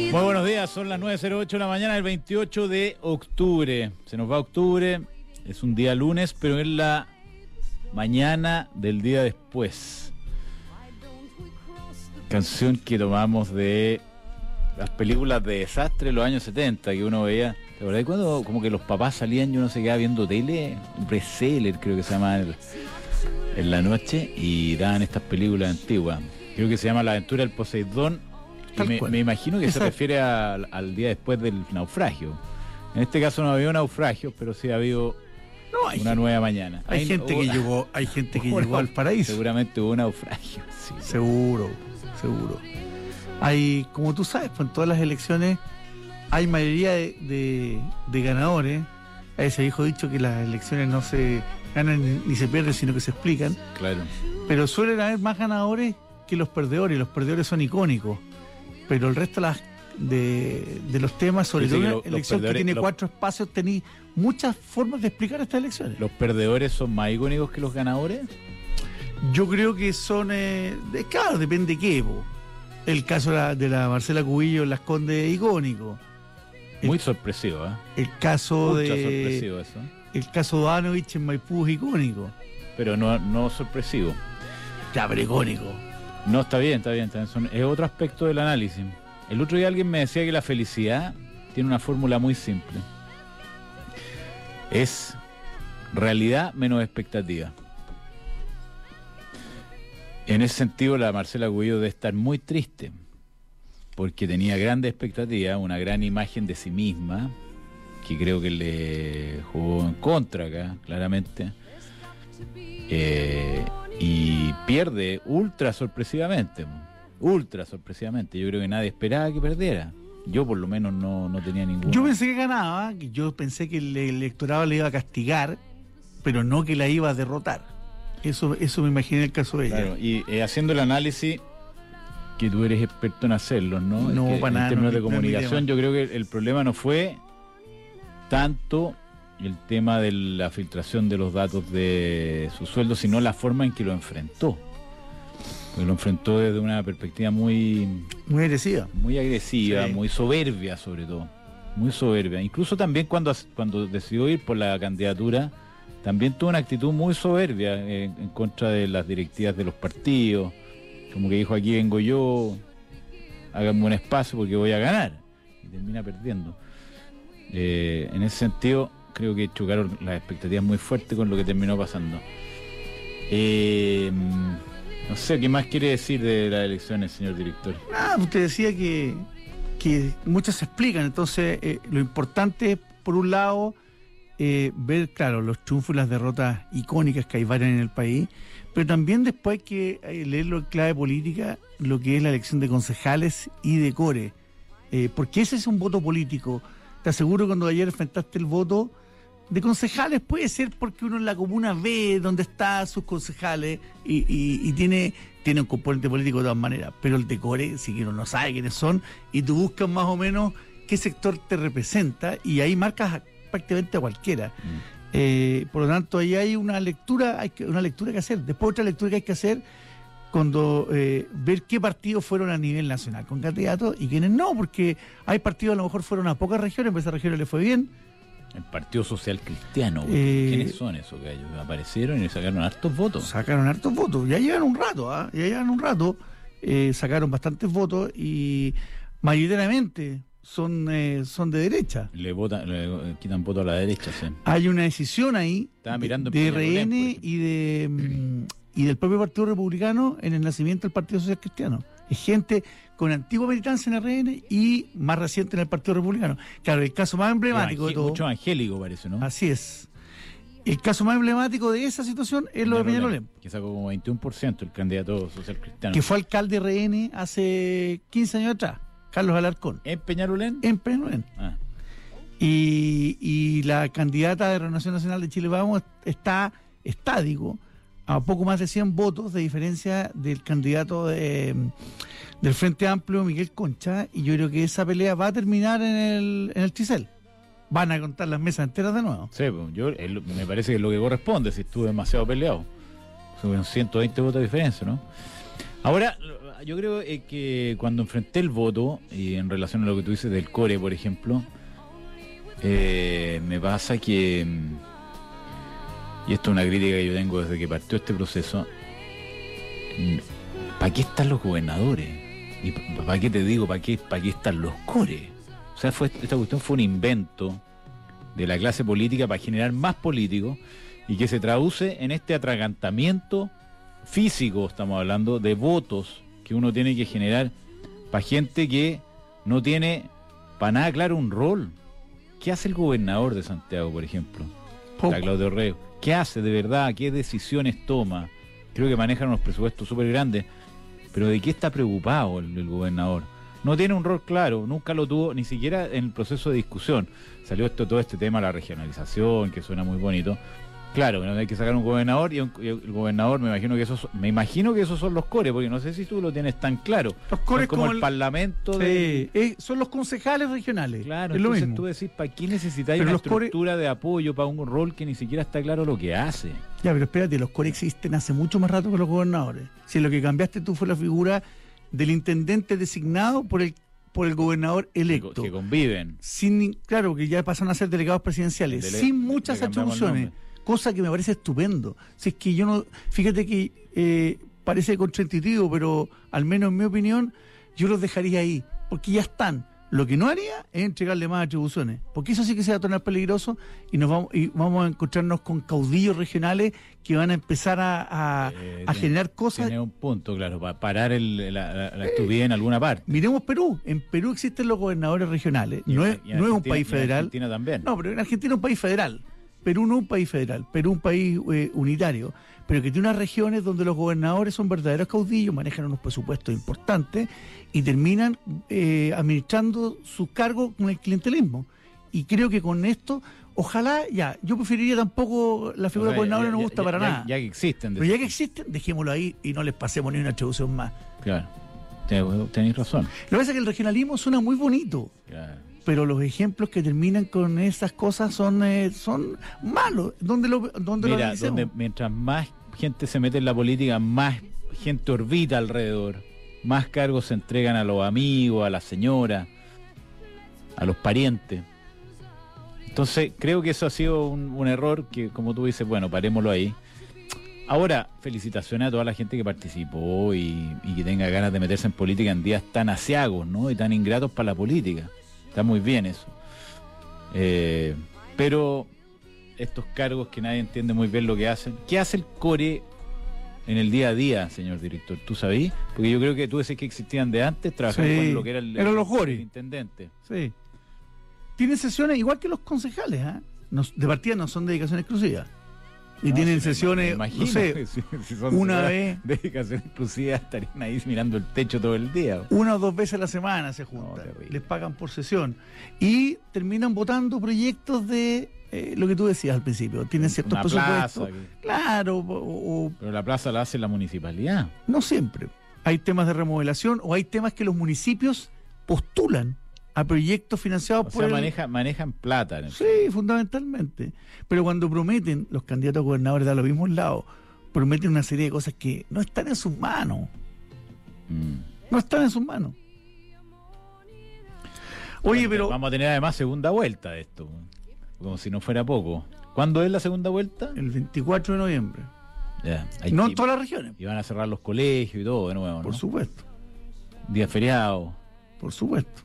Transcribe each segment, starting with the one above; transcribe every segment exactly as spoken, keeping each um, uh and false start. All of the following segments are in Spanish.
Muy buenos días, son las nueve cero ocho de la mañana del veintiocho de octubre. Se nos va octubre, es un día lunes, pero es la mañana del día después. Canción que tomamos de las películas de desastre de los años setenta, que uno veía. ¿Te acordás de cuando como que los papás salían y uno se quedaba viendo tele? Un reseller creo que se llama el, en la noche, y daban estas películas antiguas. Creo que se llama La aventura del Poseidón. Y me, me imagino que Exacto. se refiere a, al día después del naufragio. En este caso no ha habido naufragio, pero sí ha habido no, hay una gente, nueva mañana. Hay, hay gente que llegó, hay gente que llegó al paraíso. Seguramente hubo naufragio. Sí, seguro, seguro. Hay, como tú sabes, pues en todas las elecciones hay mayoría de, de, de ganadores. A ese dijo dicho que las elecciones no se ganan ni, ni se pierden, sino que se explican. Claro. Pero suelen haber más ganadores que los perdedores. Los perdedores son icónicos. Pero el resto de, las, de, de los temas, sobre todo una elección que tiene los, cuatro espacios, tenéis muchas formas de explicar estas elecciones. ¿Los perdedores son más icónicos que los ganadores? Yo creo que son, eh, de, claro, depende de qué. Po. El caso de la, de la Marcela Cubillo en Las Condes es icónico. El, Muy sorpresivo, ¿eh? El caso Mucho de sorpresivo eso. El caso de Anovich en Maipú es icónico. Pero no, no sorpresivo. Ya, pero icónico. No, está bien, está bien, está bien. Son, es otro aspecto del análisis. El otro día alguien me decía que la felicidad tiene una fórmula muy simple. Es realidad menos expectativa. En ese sentido, la Marcela Cubillo debe estar muy triste, porque tenía grandes expectativas, una gran imagen de sí misma, que creo que le jugó en contra acá, claramente. Eh... Y pierde ultra sorpresivamente, ultra sorpresivamente. Yo creo que nadie esperaba que perdiera. Yo por lo menos no, no tenía ningún. Yo pensé que ganaba, que yo pensé que el electorado le iba a castigar, pero no que la iba a derrotar. Eso, eso me imaginé el caso de ella. Claro, y eh, haciendo el análisis, que tú eres experto en hacerlo, ¿no? No, es que, para nada. En términos no, de comunicación, no yo creo que el problema no fue tanto el tema de la filtración de los datos de su sueldo, sino la forma en que lo enfrentó. Porque lo enfrentó desde una perspectiva muy... Muy agresiva. Muy agresiva, sí. Muy soberbia sobre todo. Muy soberbia. Incluso también cuando, cuando decidió ir por la candidatura, también tuvo una actitud muy soberbia en, en contra de las directivas de los partidos. Como que dijo, aquí vengo yo, háganme un espacio porque voy a ganar. Y termina perdiendo. Eh, en ese sentido... creo que chocaron las expectativas muy fuertes con lo que terminó pasando. Eh, no sé, ¿qué más quiere decir de las elecciones, señor director? Ah, usted decía que, que muchas se explican, entonces eh, lo importante es, por un lado, eh, ver, claro, los triunfos y las derrotas icónicas que hay varias en el país, pero también después hay que eh, leerlo en clave política, lo que es la elección de concejales y de core, eh, porque ese es un voto político. Te aseguro, cuando ayer enfrentaste el voto de concejales, puede ser porque uno en la comuna ve dónde están sus concejales y, y, y tiene, tiene un componente político de todas maneras, pero el de core, si uno no sabe quiénes son, y tú buscas más o menos qué sector te representa, y ahí marcas prácticamente a cualquiera. Mm. Eh, por lo tanto, ahí hay una lectura, hay que, una lectura que hacer. Después otra lectura que hay que hacer cuando eh, ver qué partidos fueron a nivel nacional con candidatos y quiénes no, porque hay partidos a lo mejor fueron a pocas regiones, pero a esas regiones les fue bien. El Partido Social Cristiano, eh, ¿quiénes son esos gallos? Aparecieron y sacaron hartos votos. Sacaron hartos votos, ya llevan un rato, ¿ah? ¿eh? Ya llevan un rato, eh, sacaron bastantes votos y mayoritariamente son eh, son de derecha. Le votan, le quitan votos a la derecha, sí. Hay una decisión ahí mirando de, de R N y de mm, y del propio Partido Republicano en el nacimiento del Partido Social Cristiano. Es gente con antigua militancia en R N y más reciente en el Partido Republicano. Claro, el caso más emblemático de todo... Mucho angélico parece, ¿no? Así es. El caso más emblemático de esa situación es lo de Peñalolén. Que sacó como veintiuno por ciento el candidato social cristiano. Que fue alcalde R N hace quince años atrás, Carlos Alarcón. ¿En Peñalolén? En Peñalolén. Ah. Y, y la candidata de Renovación Nacional de Chile Vamos está, está, digo, a poco más de cien votos de diferencia del candidato de, del Frente Amplio, Miguel Concha, y yo creo que esa pelea va a terminar en el, en el Tricel. Van a contar las mesas enteras de nuevo. Sí, pues, yo, el, me parece que es lo que corresponde, si estuvo demasiado peleado. Son ciento veinte votos de diferencia, ¿no? Ahora, yo creo eh, que cuando enfrenté el voto, y en relación a lo que tú dices del core, por ejemplo, eh, me pasa que, y esto es una crítica que yo tengo desde que partió este proceso, ¿para qué están los gobernadores? ¿Y para qué te digo? ¿Para qué, para qué están los cores? O sea, fue, esta cuestión fue un invento de la clase política para generar más políticos y que se traduce en este atragantamiento físico, estamos hablando, de votos que uno tiene que generar para gente que no tiene para nada claro un rol. ¿Qué hace el gobernador de Santiago, por ejemplo? Está Claudio Rego. ¿Qué hace de verdad? ¿Qué decisiones toma? Creo que manejan unos presupuestos súper grandes, pero ¿de qué está preocupado el, el gobernador? No tiene un rol claro, nunca lo tuvo, ni siquiera en el proceso de discusión. Salió esto, todo este tema de la regionalización, que suena muy bonito. Claro, que no hay que sacar un gobernador y, un, y el gobernador, me imagino que esos, me imagino que esos son los cores, porque no sé si tú lo tienes tan claro. Los cores como, como el, el parlamento sí, de... eh, son los concejales regionales. Claro, es entonces lo mismo. Tú decís, ¿para qué necesitáis una estructura core... de apoyo para un rol que ni siquiera está claro lo que hace? Ya, pero espérate, los cores existen hace mucho más rato que los gobernadores. Si lo que cambiaste tú fue la figura del intendente designado por el por el gobernador electo. Que conviven. Sin, claro, que ya pasan a ser delegados presidenciales, dele, sin muchas atribuciones. Cosa que me parece estupendo. Si es que yo no, fíjate que eh, parece contraintuitivo, pero al menos en mi opinión, yo los dejaría ahí, porque ya están. Lo que no haría es entregarle más atribuciones, porque eso sí que se va a tornar peligroso y nos vamos y vamos a encontrarnos con caudillos regionales que van a empezar a, a, eh, a generar cosas. Tiene un punto, claro, para parar el, la, la, la estupidez eh, en alguna parte. Miremos Perú. En Perú existen los gobernadores regionales. Y, no es, no es un país federal. En Argentina también. No, pero en Argentina es un país federal. Perú no es un país federal, Perú es un país eh, unitario, pero que tiene unas regiones donde los gobernadores son verdaderos caudillos, manejan unos presupuestos importantes y terminan eh, administrando sus cargos con el clientelismo. Y creo que con esto, ojalá, ya, yo preferiría tampoco, la figura de gobernador no me gusta ya, para ya, nada. Ya que existen. Pero ya que existen, dejémoslo ahí y no les pasemos ni una atribución más. Claro, tenéis razón. Lo que pasa es que el regionalismo suena muy bonito. Claro. Pero los ejemplos que terminan con esas cosas son eh, son malos. ¿Dónde lo dónde Mira, lo donde mientras más gente se mete en la política, más gente orbita alrededor, más cargos se entregan a los amigos, a la señora, a los parientes. Entonces, creo que eso ha sido un, un error que, como tú dices, bueno, parémoslo ahí. Ahora, felicitaciones a toda la gente que participó y, y que tenga ganas de meterse en política en días tan aciagos, ¿no? Y tan ingratos para la política. Está muy bien eso. Eh, pero estos cargos que nadie entiende muy bien lo que hacen. ¿Qué hace el core en el día a día, señor director? ¿Tú sabías? Porque yo creo que tú decís que existían de antes, trabajando sí, con lo que era el, eran el, los core. el intendente. Sí. Tienen sesiones igual que los concejales, ¿eh? No, de partida no son dedicación exclusiva. Y no, tienen si sesiones, imagino, no sé, si, si son una vez. Dedicación exclusiva, estarían ahí mirando el techo todo el día. Una o dos veces a la semana se juntan. No, les pagan por sesión. Y terminan votando proyectos de eh, lo que tú decías al principio. Tienen ciertos una presupuestos. Plaza, que... Claro. O, o... Pero la plaza la hace la municipalidad. No siempre. Hay temas de remodelación o hay temas que los municipios postulan a proyectos financiados o por sea, el... maneja, manejan plata. En el sí, país. Fundamentalmente. Pero cuando prometen, los candidatos a gobernadores de los mismos lados, prometen una serie de cosas que no están en sus manos. Mm. No están en sus manos. Oye, bueno, pero... Vamos a tener además segunda vuelta de esto, como si no fuera poco. ¿Cuándo es la segunda vuelta? El veinticuatro de noviembre. Ya, no en todas las regiones. Y van a cerrar los colegios y todo de nuevo, ¿no? Por supuesto. Día feriado. Por supuesto.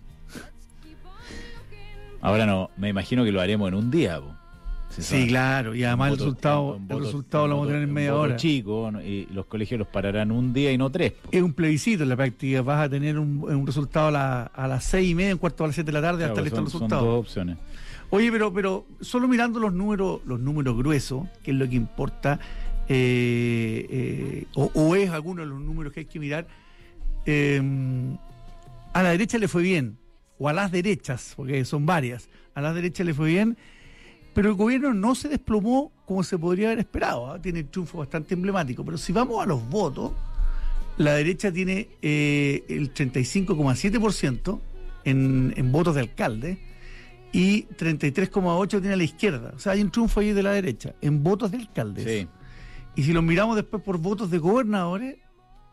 Ahora no, me imagino que lo haremos en un día. Sí, sabe. Claro, y además voto, el resultado, el voto, resultado lo vamos a tener en media hora. Chico, ¿no? Y los colegios los pararán un día y no tres. Po. Es un plebiscito en la práctica, vas a tener un, un resultado a, la, a las seis y media, un cuarto a las siete de la tarde, claro, hasta listo el resultado. Son dos opciones. Oye, pero, pero solo mirando los números, los números gruesos, que es lo que importa, eh, eh, o, o es alguno de los números que hay que mirar, eh, a la derecha le fue bien. O a las derechas, porque son varias, a las derechas le fue bien, pero el gobierno no se desplomó como se podría haber esperado, ¿eh? Tiene un triunfo bastante emblemático, pero si vamos a los votos, la derecha tiene eh, el treinta y cinco coma siete por ciento en, en votos de alcalde y treinta y tres coma ocho por ciento tiene la izquierda, o sea, hay un triunfo ahí de la derecha, en votos de alcaldes. Sí. Y si los miramos después por votos de gobernadores,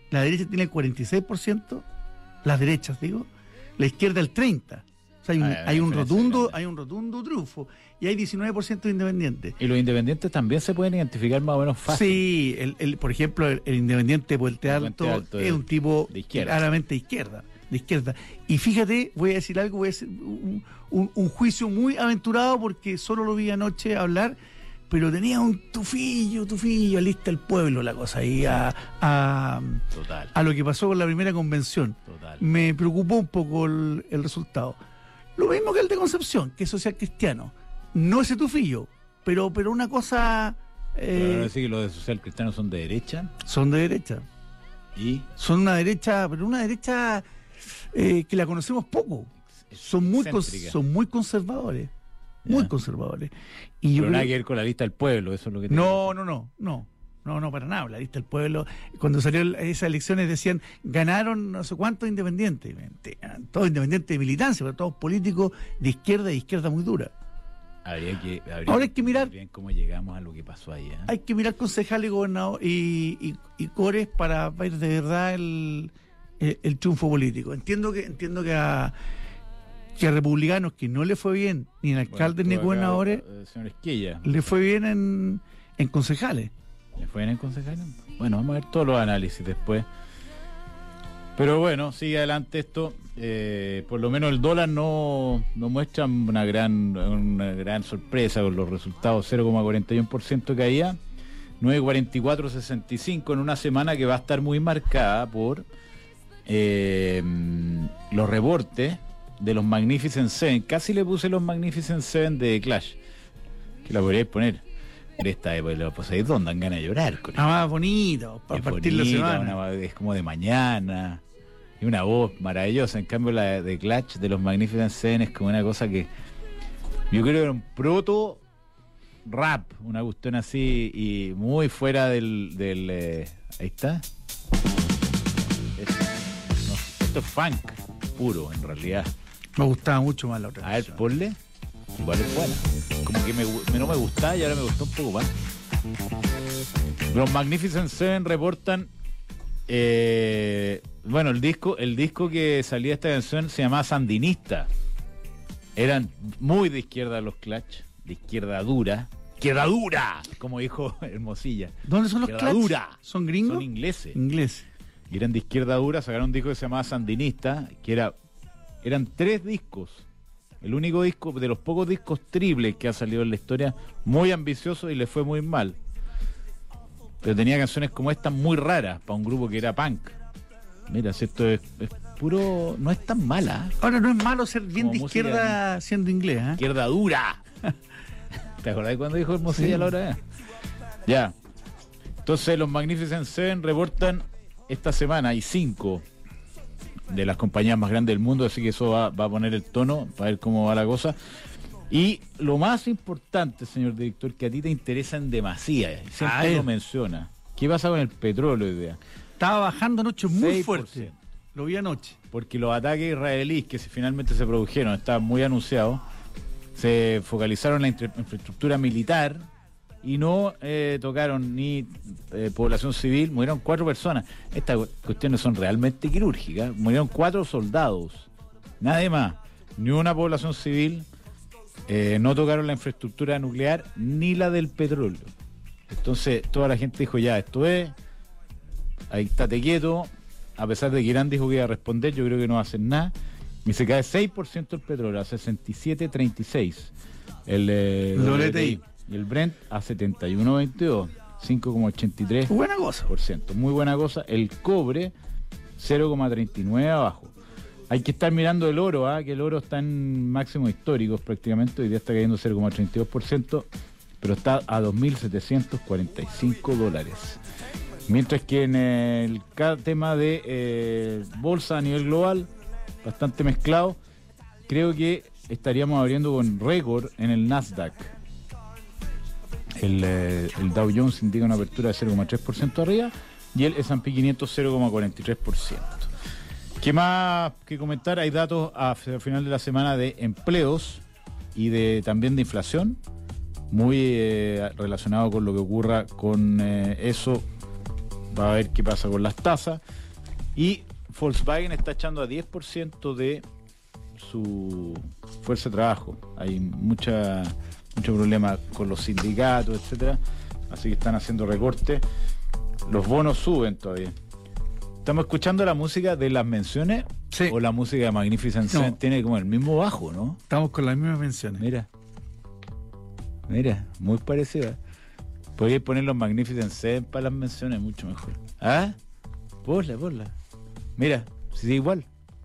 la derecha tiene el cuarenta y seis por ciento, las derechas digo, la izquierda el treinta por ciento. O sea, hay un, Ah, hay un rotundo, grande. hay un rotundo triunfo. Y hay diecinueve por ciento de independientes. Y los independientes también se pueden identificar más o menos fácil. Sí, el, el, por ejemplo, el, el independiente de Puente El Alto, Puente Alto es de- un tipo de izquierda. claramente de izquierda, de izquierda. Y fíjate, voy a decir algo, voy a hacer un, un- un juicio muy aventurado porque solo lo vi anoche hablar, pero tenía un tufillo, tufillo, lista del pueblo la cosa ahí a, a, Total, a lo que pasó con la primera convención. total. Me preocupó un poco el, el resultado. Lo mismo que el de Concepción, que es social cristiano. No ese tufillo, pero, pero una cosa... Pero eh, no decir que los de social cristiano son de derecha son de derecha. y Son una derecha, pero una derecha eh, que la conocemos poco. Son muy, cons- excéntrica. son muy conservadores. Muy Ya. conservadores. Y yo Pero nada creo- que ver con la lista del pueblo, eso es lo que te No, no, no, no. No, no, para nada. La lista del pueblo, cuando salió el- esas elecciones decían, ganaron no sé cuántos independientes. Mentira, todos independientes de militancia, pero todos políticos de izquierda y izquierda muy dura. Habría que, habría Ahora hay que mirar- bien cómo llegamos a lo que pasó ahí. ¿eh? Hay que mirar concejales y gobernador y, y, y cores para ver de verdad el, el, el triunfo político. Entiendo que entiendo que a, que a republicanos que no le fue bien ni en alcaldes ni Bueno, estuvo acá, gobernadores, eh, señor Esquilla, le fue bien en, en concejales. ¿le fue bien en concejal? Bueno, vamos a ver todos los análisis después. Pero bueno, sigue adelante esto. Eh, por lo menos el dólar no, no muestra una gran, una gran sorpresa con los resultados. Cero coma cuarenta y uno por ciento caía, nueve coma cuarenta y cuatro sesenta y cinco en una semana que va a estar muy marcada por eh, los reportes de los Magnificent Seven. Casi le puse los Magnificent Seven de Clash, que la podríais poner. Esta de los Poseidón dan ganas de llorar con Nada más bonito, para es partir la bonita, semana. una- es como de mañana. Y una voz maravillosa. En cambio, la de Clutch de los Magnificent Seven es como una cosa que yo creo que era un proto rap, una cuestión así y muy fuera del. del eh, ahí está. Es- no, esto es funk puro, en realidad. Me gustaba mucho más la otra. A ver, versión. ponle. Igual es buena. Como que me, gu- no me gustaba y ahora me gustó un poco más. Los Magnificent Seven reportan. eh, bueno, el disco, el disco que salía de esta canción se llamaba Sandinista. Eran muy de izquierda los Clutch, de izquierda dura. ¡Izquierda dura! Como dijo Hermosilla. ¿Dónde son los Izquierda Clash? dura. ¿Son gringos? Son ingleses. Ingleses. Y eran de izquierda dura, sacaron un disco que se llamaba Sandinista, que era eran tres discos. El único disco, de los pocos discos triples que ha salido en la historia, muy ambicioso y le fue muy mal. Pero tenía canciones como estas muy raras para un grupo que era punk. Mira, si esto es, es puro... no es tan mala. ¿eh? Ahora, no es malo ser bien Como de música izquierda siendo inglés, ¿eh? Izquierda dura. ¿Te acordás cuando dijo Hermosilla Sí. a la hora? de- Ya. Entonces los Magnificent Seven reportan esta semana, hay cinco de las compañías más grandes del mundo, así que eso va, va a poner el tono para ver cómo va la cosa. Y lo más importante, señor director, que a ti te interesa en demasía, A siempre ver. lo menciona. ¿Qué pasa con el petróleo hoy día? Estaba bajando anoche muy seis por fuerte. ciento. Lo vi anoche. Porque los ataques israelíes que se- finalmente se produjeron, estaban muy anunciados, se focalizaron en la infra- infraestructura militar y no eh, tocaron ni eh, población civil. Murieron cuatro personas. Estas cu- cuestiones son realmente quirúrgicas. Murieron cuatro soldados, nada más. Ni una población civil. Eh, no tocaron la infraestructura nuclear ni la del petróleo. Entonces toda la gente dijo, ya, esto es, ahí estate quieto. A pesar de que Irán dijo que iba a responder, yo creo que no va a hacer nada. Y se cae seis por ciento el petróleo, a sesenta y siete treinta y seis. El, eh, El W T I. Y el Brent a setenta y uno veintidós, cinco coma ochenta y tres por ciento. Buena cosa. Muy buena cosa. El cobre, cero coma treinta y nueve abajo. Hay que estar mirando el oro, ¿ah? Que el oro está en máximos históricos prácticamente. Hoy día está cayendo cero coma treinta y dos por ciento, pero está a dos mil setecientos cuarenta y cinco dólares. Mientras que en el ca- tema de eh, bolsa a nivel global, bastante mezclado, creo que estaríamos abriendo con récord en el Nasdaq. El, eh, el Dow Jones indica una apertura de cero coma tres por ciento arriba y el S and P quinientos cero coma cuarenta y tres por ciento. ¿Qué más que comentar? Hay datos a f- al final de la semana de empleos y de también de inflación, muy eh, relacionado con lo que ocurra con eh, eso va a ver qué pasa con las tasas. Y Volkswagen está echando a diez por ciento de su fuerza de trabajo. Hay mucha mucho problema con los sindicatos, etcétera, así que están haciendo recortes. Los bonos suben todavía. ¿Estamos escuchando la música de las menciones? Sí. ¿O la música de Magnificent Seven? No. Tiene como el mismo bajo, ¿no? Estamos con las mismas menciones. Mira. Mira, muy parecida. Podríais poner los Magnificent Seven para las menciones, mucho mejor. ¿Ah? Ponla, ponla. Mira, si es igual.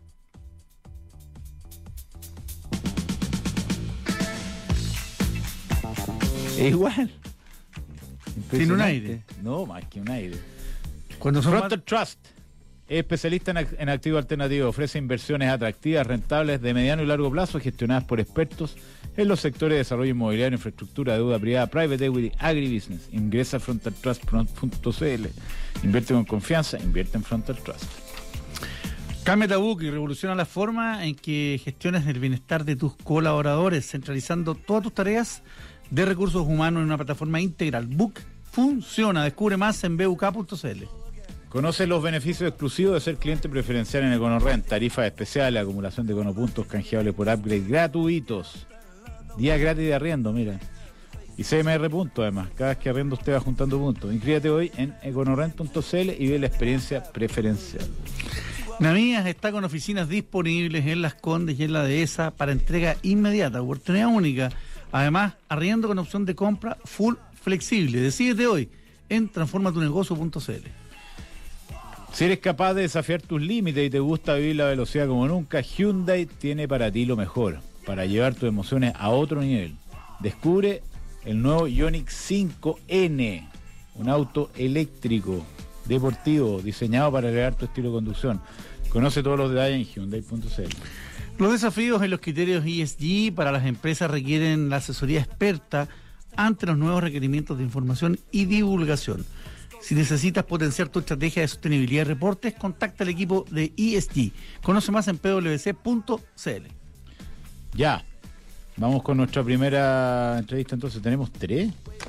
Es igual. Tiene un aire. No, más que un aire. Cuando son Frontal más- Trust es especialista en, ac- en activo alternativo. Ofrece inversiones atractivas, rentables, de mediano y largo plazo, gestionadas por expertos en los sectores de desarrollo inmobiliario, infraestructura, deuda privada, private equity, agribusiness. Ingresa a frontal trust punto c l. Invierte con confianza, invierte en Frontal Trust. Cambia tabú y revoluciona la forma en que gestionas el bienestar de tus colaboradores, centralizando todas tus tareas de recursos humanos en una plataforma integral. Book funciona. Descubre más en b u k punto c l. Conoce los beneficios exclusivos de ser cliente preferencial en EconoRent. Tarifas especiales, acumulación de econopuntos canjeables por upgrade gratuitos. Días gratis de arriendo, mira. Y C M R puntos además. Cada vez que arriendo usted va juntando puntos. Inscríbete hoy en econorent punto c l y ve la experiencia preferencial. Navías está con oficinas disponibles en Las Condes y en la Dehesa para entrega inmediata, oportunidad única. Además, arriendo con opción de compra full flexible. Decídete hoy en transforma tu negocio punto c l. Si eres capaz de desafiar tus límites y te gusta vivir la velocidad como nunca, Hyundai tiene para ti lo mejor, para llevar tus emociones a otro nivel. Descubre el nuevo Ioniq cinco N, un auto eléctrico, deportivo, diseñado para elevar tu estilo de conducción. Conoce todos los detalles en hyundai punto c l. Los desafíos en los criterios E S G para las empresas requieren la asesoría experta ante los nuevos requerimientos de información y divulgación. Si necesitas potenciar tu estrategia de sostenibilidad y reportes, contacta al equipo de E S G. Conoce más en p w c punto c l. Ya, vamos con nuestra primera entrevista, entonces tenemos tres.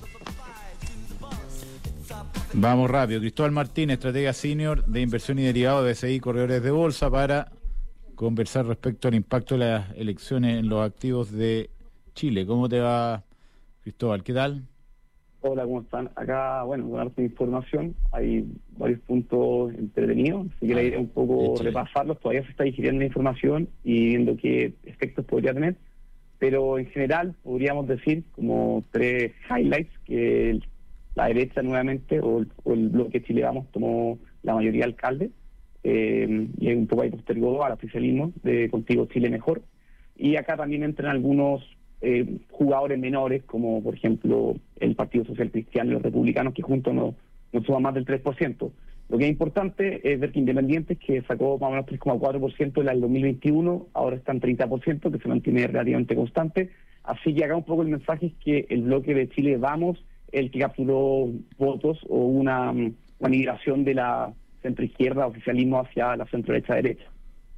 Vamos rápido. Cristóbal Martínez, estratega senior de inversión y derivado de B C I Corredores de Bolsa, para conversar respecto al impacto de las elecciones en los activos de Chile. ¿Cómo te va, Cristóbal? ¿Qué tal? Hola, ¿cómo están? Acá, bueno, con harta información, hay varios puntos entretenidos, así que la idea es un poco Échale. repasarlos. Todavía se está digiriendo la información y viendo qué efectos podría tener, pero en general podríamos decir como tres highlights: que el- la derecha nuevamente, o el, o el bloque Chile Vamos, tomó la mayoría de alcaldes, eh, y un poco ahí postergó al oficialismo de Contigo Chile Mejor. Y acá también entran algunos eh, jugadores menores, como por ejemplo el Partido Social Cristiano y los republicanos, que juntos no, no suman más del tres por ciento. Lo que es importante es ver que Independientes, que sacó más o menos tres coma cuatro por ciento en el dos mil veintiuno, ahora está en treinta por ciento, que se mantiene relativamente constante. Así que acá un poco el mensaje es que el bloque de Chile Vamos, el que capturó votos, o una, una migración de la centroizquierda, oficialismo, hacia la centro-derecha-derecha.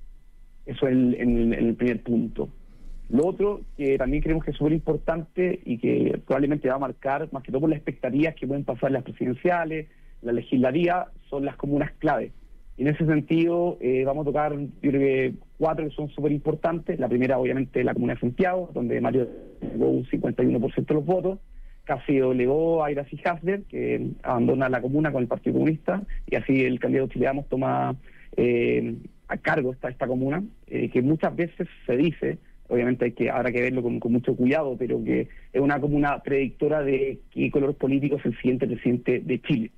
Eso es el, en, en el primer punto. Lo otro, que también creemos que es súper importante y que probablemente va a marcar, más que todo por las expectativas que pueden pasar en las presidenciales, la legislativa, son las comunas clave. Y en ese sentido, eh, vamos a tocar, yo creo que cuatro que son súper importantes. La primera, obviamente, la comuna de Santiago, donde Mario llegó un cincuenta y uno por ciento de los votos. Casi doblegó a Iracy Hasler, que abandona la comuna con el Partido Comunista, y así el candidato Chile Vamos toma eh, a cargo esta, esta comuna, eh, que muchas veces se dice, obviamente hay que habrá que verlo con, con mucho cuidado, pero que es una comuna predictora de qué color político es el siguiente presidente de Chile.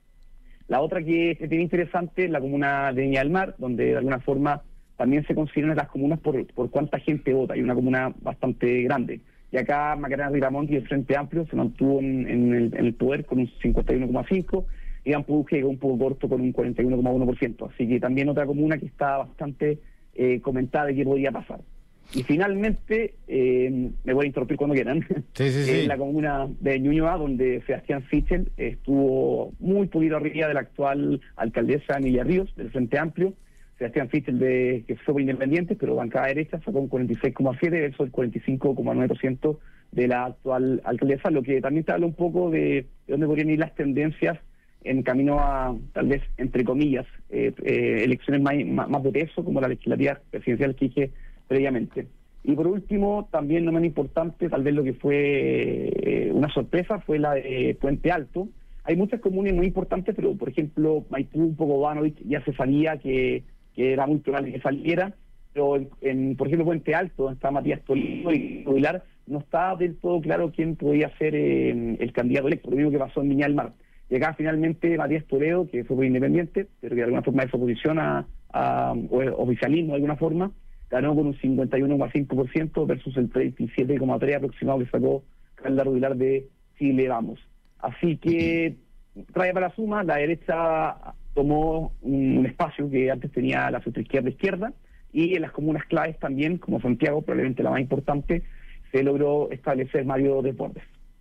La otra que es bien interesante es la comuna de Viña del Mar, donde de alguna forma también se consideran las comunas por, por cuánta gente vota. Hay una comuna bastante grande. Y acá Macarena Rigramonti y el Frente Amplio se mantuvo en, en, el, en el poder con un cincuenta y uno coma cinco, y Dan Pujol llegó un poco corto con un cuarenta y uno coma uno por ciento. Así que también otra comuna que está bastante eh, comentada de qué podía pasar. Y finalmente, eh, me voy a interrumpir cuando quieran, Sí, sí, sí. en la comuna de Ñuñoa, donde Sebastián Sichel estuvo muy poquito arriba de la actual alcaldesa Emilia Ríos, del Frente Amplio. Sebastián Sichel, de, que fue por Independientes, pero bancada derecha, sacó un cuarenta y seis coma siete por ciento versus el cuarenta y cinco coma nueve por ciento de la actual alcaldesa, lo que también te habla un poco de, de dónde podrían ir las tendencias en camino a, tal vez, entre comillas, eh, eh, elecciones más, más, más de peso, como la legislativa presidencial que dije previamente. Y por último, también no menos importante, tal vez lo que fue eh, una sorpresa, fue la de Puente Alto. Hay muchas comunas muy importantes, pero por ejemplo, Maipú, Pocobanovic, ya se sabía que, que era muy probable que saliera, pero en, en, por ejemplo, Puente Alto, donde está Matías Toledo y Vilar, no está del todo claro quién podía ser eh, el candidato electo, lo mismo que pasó en Viña del Mar. Y acá finalmente Matías Toledo, que fue independiente, pero que de alguna forma es oposición a, a o oficialismo de alguna forma, ganó con un cincuenta y uno coma cinco por ciento versus el treinta y siete coma tres por ciento aproximado que sacó Carla Rubilar de Chile Vamos. Así que, trae para la suma, la derecha tomó un, un espacio que antes tenía la centroizquierda izquierda, y en las comunas claves también, como Santiago, probablemente la más importante, se logró establecer Mario Desbordes.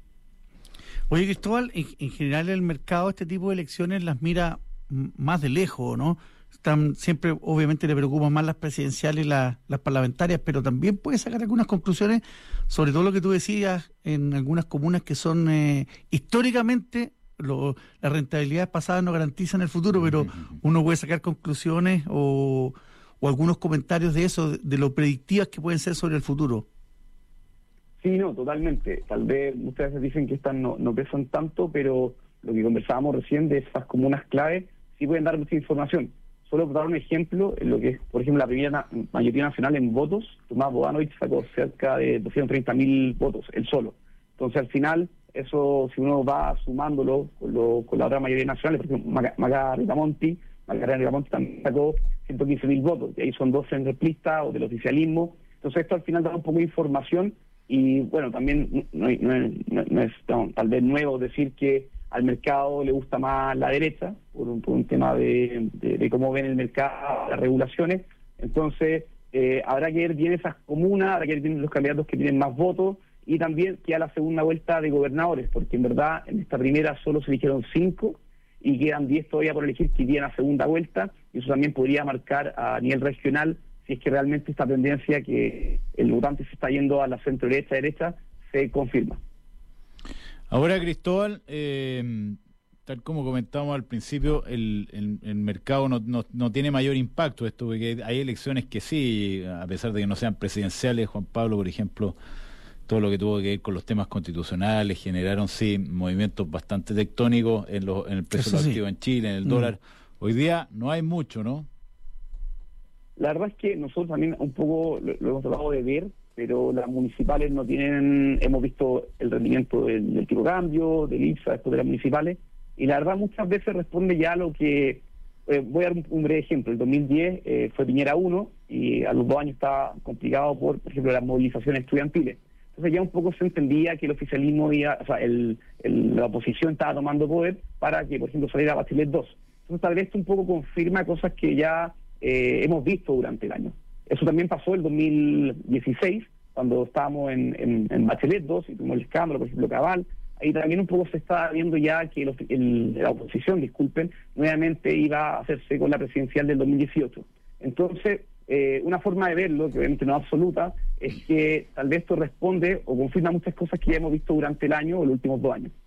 Oye, Cristóbal, en, en general el mercado este tipo de elecciones las mira m- más de lejos, ¿no? Están siempre, obviamente, le preocupan más las presidenciales y las, las parlamentarias, pero también puede sacar algunas conclusiones sobre todo lo que tú decías en algunas comunas que son eh, históricamente, lo, las rentabilidades pasadas no garantizan el futuro, pero uno puede sacar conclusiones o, o algunos comentarios de eso, de, de lo predictivas que pueden ser sobre el futuro. Sí, no, totalmente. Tal vez muchas veces dicen que estas no, no pesan tanto, pero lo que conversábamos recién de esas comunas clave sí pueden dar mucha información. Solo por dar un ejemplo, en lo que es, por ejemplo, la primera na- mayoría nacional en votos, Tomás Bodanovich sacó cerca de doscientos treinta mil votos, él solo. Entonces, al final, eso, si uno va sumándolo con, lo, con la otra mayoría nacional, por ejemplo, Maga- Maga Ricamonti, Macarena Ricamonti también sacó ciento quince mil votos, y ahí son dos centroplistas o del oficialismo. Entonces, esto al final da un poco de información. Y bueno, también no, no, no, no es no, tal vez nuevo decir que al mercado le gusta más la derecha, por un, por un tema de, de, de cómo ven el mercado, las regulaciones. Entonces, eh, habrá que ver bien esas comunas, habrá que ver bien los candidatos que tienen más votos, y también que a la segunda vuelta de gobernadores, porque en verdad en esta primera solo se eligieron cinco, y quedan diez todavía por elegir que irían a segunda vuelta, y eso también podría marcar a nivel regional si es que realmente esta tendencia que el votante se está yendo a la centro derecha derecha se confirma. Ahora, Cristóbal, eh, tal como comentábamos al principio, el, el, el mercado no, no, no tiene mayor impacto esto, porque hay elecciones que sí, a pesar de que no sean presidenciales. Juan Pablo, por ejemplo, todo lo que tuvo que ver con los temas constitucionales generaron sí movimientos bastante tectónicos en, los, en el precio de los activos en Chile, en el mm. dólar. Hoy día no hay mucho, ¿no? La verdad es que nosotros también un poco lo, lo hemos tratado de ver, pero las municipales no tienen, hemos visto el rendimiento del, del tipo de cambio, del I P S A, esto de las municipales, y la verdad muchas veces responde ya a lo que, eh, voy a dar un, un breve ejemplo, el dos mil diez eh, fue Piñera uno, y a los dos años estaba complicado por, por ejemplo, las movilizaciones estudiantiles. Entonces ya un poco se entendía que el oficialismo, iba, o sea, el, el, la oposición estaba tomando poder para que, por ejemplo, saliera Bachelet dos. Entonces tal vez esto un poco confirma cosas que ya Eh, hemos visto durante el año. Eso también pasó el dos mil dieciséis, cuando estábamos en, en, en Bachelet dos y tuvimos el escándalo, por ejemplo, Cabal. Ahí también un poco se está viendo ya que el, el, la oposición, disculpen, nuevamente iba a hacerse con la presidencial del dos mil dieciocho. Entonces, eh, una forma de verlo, que obviamente no es absoluta, es que tal vez esto responde o confirma muchas cosas que ya hemos visto durante el año o los últimos dos años.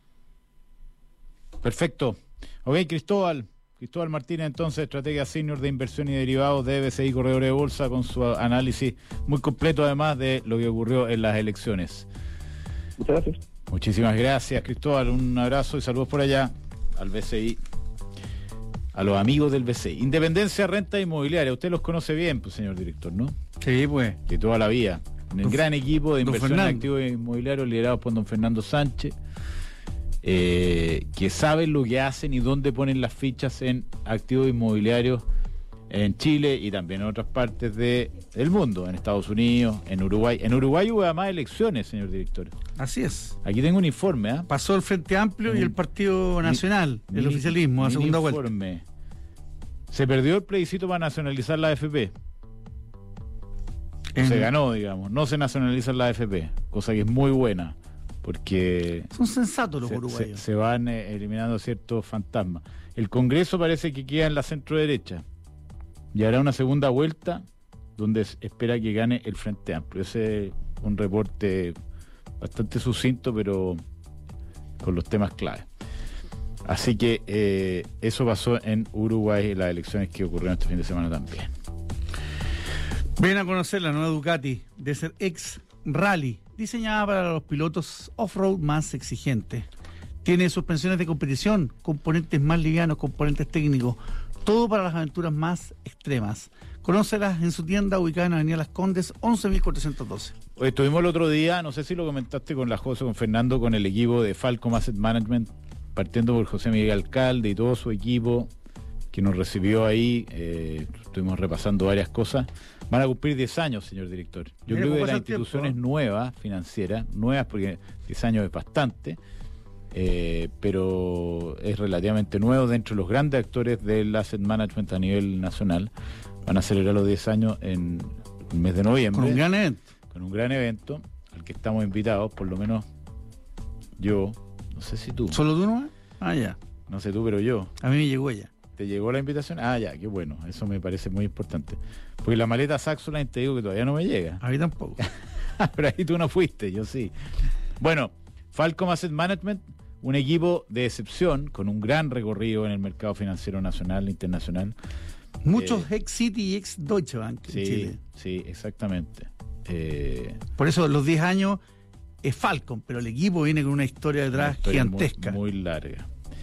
Perfecto. Ok, Cristóbal. Cristóbal Martínez, entonces, estratega senior de inversión y derivados de B C I Corredores de Bolsa, con su análisis muy completo, además de lo que ocurrió en las elecciones. Muchas gracias. Muchísimas gracias, Cristóbal. Un abrazo y saludos por allá al B C I, a los amigos del B C I. Independencia Renta Inmobiliaria, usted los conoce bien, pues, señor director, ¿no? Sí, pues. De toda la vida. Un don, gran equipo de inversión en activos inmobiliarios liderado por don Fernando Sánchez. Eh, que saben lo que hacen y dónde ponen las fichas en activos inmobiliarios en Chile y también en otras partes de, del mundo, en Estados Unidos, en Uruguay. En Uruguay hubo además elecciones, señor director. Así es. Aquí tengo un informe. ¿eh? Pasó el Frente Amplio un, y el Partido Nacional, mi, el oficialismo, a segunda informe. vuelta. Se perdió el plebiscito para nacionalizar la A F P. En... Se ganó, digamos. No se nacionaliza la A F P, cosa que es muy buena. Porque son sensatos los se, uruguayos. Se, se van eh, eliminando ciertos fantasmas. El Congreso parece que queda en la centro derecha y hará una segunda vuelta donde espera que gane el Frente Amplio. Ese es un reporte bastante sucinto, pero con los temas clave. Así que eh, eso pasó en Uruguay, las elecciones que ocurrieron este fin de semana también. Ven a conocer la nueva Ducati Desert X Rally, diseñada para los pilotos off-road más exigentes. Tiene suspensiones de competición, componentes más livianos, componentes técnicos, todo para las aventuras más extremas. Conócelas en su tienda ubicada en Avenida Las Condes, once mil cuatrocientos doce. Estuvimos el otro día, no sé si lo comentaste con la José, con Fernando, con el equipo de Falcom Asset Management, partiendo por José Miguel Alcalde y todo su equipo que nos recibió ahí. Eh, estuvimos repasando varias cosas. Van a cumplir diez años, señor director. Yo Mira, creo que pasa las el tiempo, instituciones ¿no? nuevas, financieras, nuevas porque diez años es bastante, eh, pero es relativamente nuevo dentro de los grandes actores del asset management a nivel nacional. Van a celebrar los diez años en el mes de noviembre. Con un gran evento. Con un gran evento al que estamos invitados, por lo menos yo, no sé si tú. ¿Solo tú nomás? Ah, ya. No sé tú, pero yo. A mí me llegó ella. ¿Te llegó la invitación? Ah, ya, qué bueno. Eso me parece muy importante. Porque la maleta Saxoline te digo que todavía no me llega. A mí tampoco. Pero ahí tú no fuiste, yo sí. Bueno, Falcom Asset Management, un equipo de excepción con un gran recorrido en el mercado financiero nacional e internacional. Muchos Eh, ex Citi y ex Deutsche Bank en Sí, Chile. sí, exactamente. Eh, Por eso los diez años es Falcon, pero el equipo viene con una historia una detrás historia gigantesca. Muy, muy larga.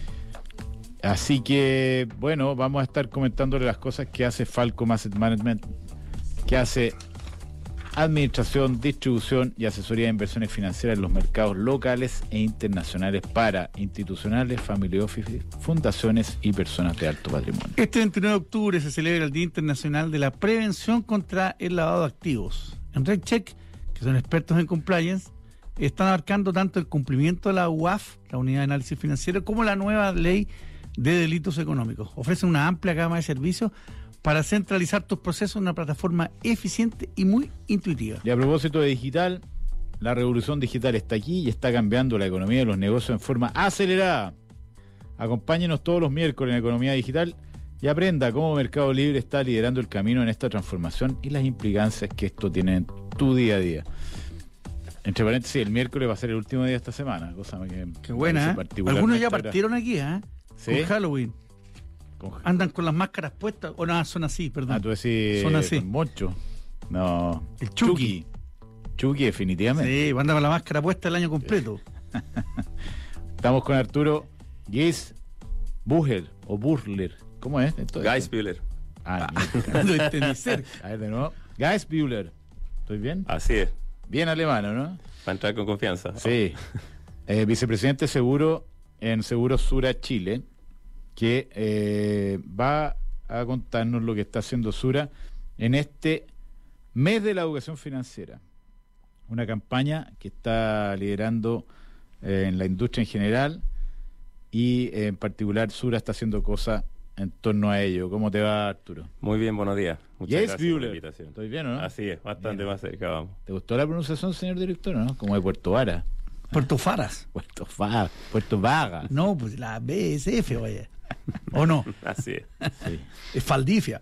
Así que, bueno, vamos a estar comentándole las cosas que hace Falcom Asset Management, que hace administración, distribución y asesoría de inversiones financieras en los mercados locales e internacionales para institucionales, family office, fundaciones y personas de alto patrimonio. Este veintinueve de octubre se celebra el Día Internacional de la Prevención contra el Lavado de Activos. En RedCheck, que son expertos en compliance, están abarcando tanto el cumplimiento de la U A F, la Unidad de Análisis Financiero, como la nueva Ley de Delitos Económicos. Ofrecen una amplia gama de servicios para centralizar tus procesos en una plataforma eficiente y muy intuitiva. Y a propósito de digital, la revolución digital está aquí y está cambiando la economía de los negocios en forma acelerada. Acompáñenos todos los miércoles en Economía Digital y aprenda cómo Mercado Libre está liderando el camino en esta transformación y las implicancias que esto tiene en tu día a día. Entre paréntesis, el miércoles va a ser el último día de esta semana, cosa que Qué buena, ¿eh? particularmente Algunos ya ahora. partieron aquí, ¿eh? ¿Sí? Con Halloween. Con- Andan con las máscaras puestas. O no, son así, perdón. Ah, tú decís Son así. con Moncho. No. El Chucky. Chucky, definitivamente. Sí, anda con la máscara puesta el año completo. Estamos con Arturo Geis Buchler o Burler. ¿Cómo es? Esto es- Geisbühler. Ah, No entendí cerca. a ver de nuevo. Geis Buchler. ¿Estoy bien? Así es, Bien alemano, ¿no? para entrar con confianza. Sí. Eh, vicepresidente seguro en Seguros Sura Chile, que eh, va a contarnos lo que está haciendo Sura en este mes de la educación financiera. Una campaña que está liderando eh, en la industria en general y eh, en particular Sura está haciendo cosas en torno a ello. ¿Cómo te va, Arturo? Muy bien, buenos días. Muchas Yes, gracias por la Bueller. invitación. ¿Estoy bien o no? Así es, bastante Bien. más cerca, vamos. ¿Te gustó la pronunciación, señor director, o no? Como de Puerto Vara. Puerto Faras. Puerto Vaga. Puerto Vaga. No, pues la B S F, oye. ¿O no? Así es. Sí. Es Faldifia.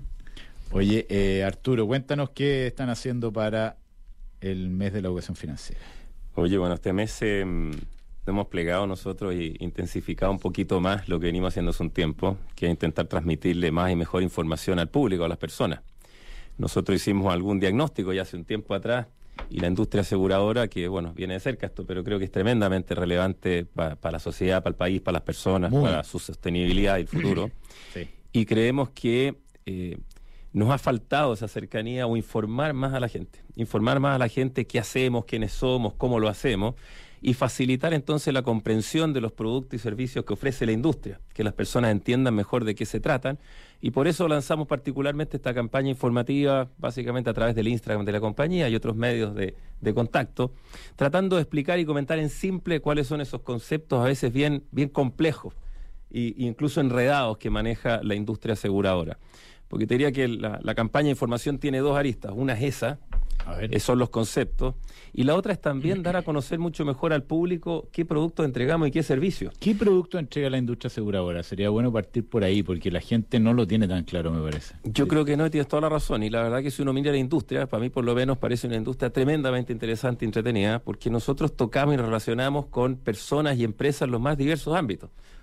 Oye, eh, Arturo, cuéntanos qué están haciendo para el mes de la educación financiera. Oye, bueno, este mes eh, nos hemos plegado nosotros y intensificado un poquito más lo que venimos haciendo hace un tiempo, que es intentar transmitirle más y mejor información al público, a las personas. Nosotros hicimos algún diagnóstico ya hace un tiempo atrás y la industria aseguradora, que bueno, viene de cerca esto, pero creo que es tremendamente relevante para pa la sociedad, para el país, para las personas, Muy. para su sostenibilidad y el futuro. Sí. Y creemos que eh, nos ha faltado esa cercanía o informar más a la gente. Informar más a la gente qué hacemos, quiénes somos, cómo lo hacemos y facilitar entonces la comprensión de los productos y servicios que ofrece la industria, que las personas entiendan mejor de qué se tratan. Y por eso lanzamos particularmente esta campaña informativa, básicamente a través del Instagram de la compañía y otros medios de, de contacto, tratando de explicar y comentar en simple cuáles son esos conceptos a veces bien, bien complejos e incluso enredados que maneja la industria aseguradora. Porque te diría que la, la campaña de información tiene dos aristas. Una es esa, A ver. esos son los conceptos, y la otra es también dar a conocer mucho mejor al público qué productos entregamos y qué servicios. ¿Qué producto entrega la industria aseguradora? Sería bueno partir por ahí, porque la gente no lo tiene tan claro, me parece. Yo creo que no, tienes toda la razón, y la verdad que si uno mira la industria, para mí por lo menos parece una industria tremendamente interesante y entretenida, porque nosotros tocamos y nos relacionamos con personas y empresas en los más diversos ámbitos.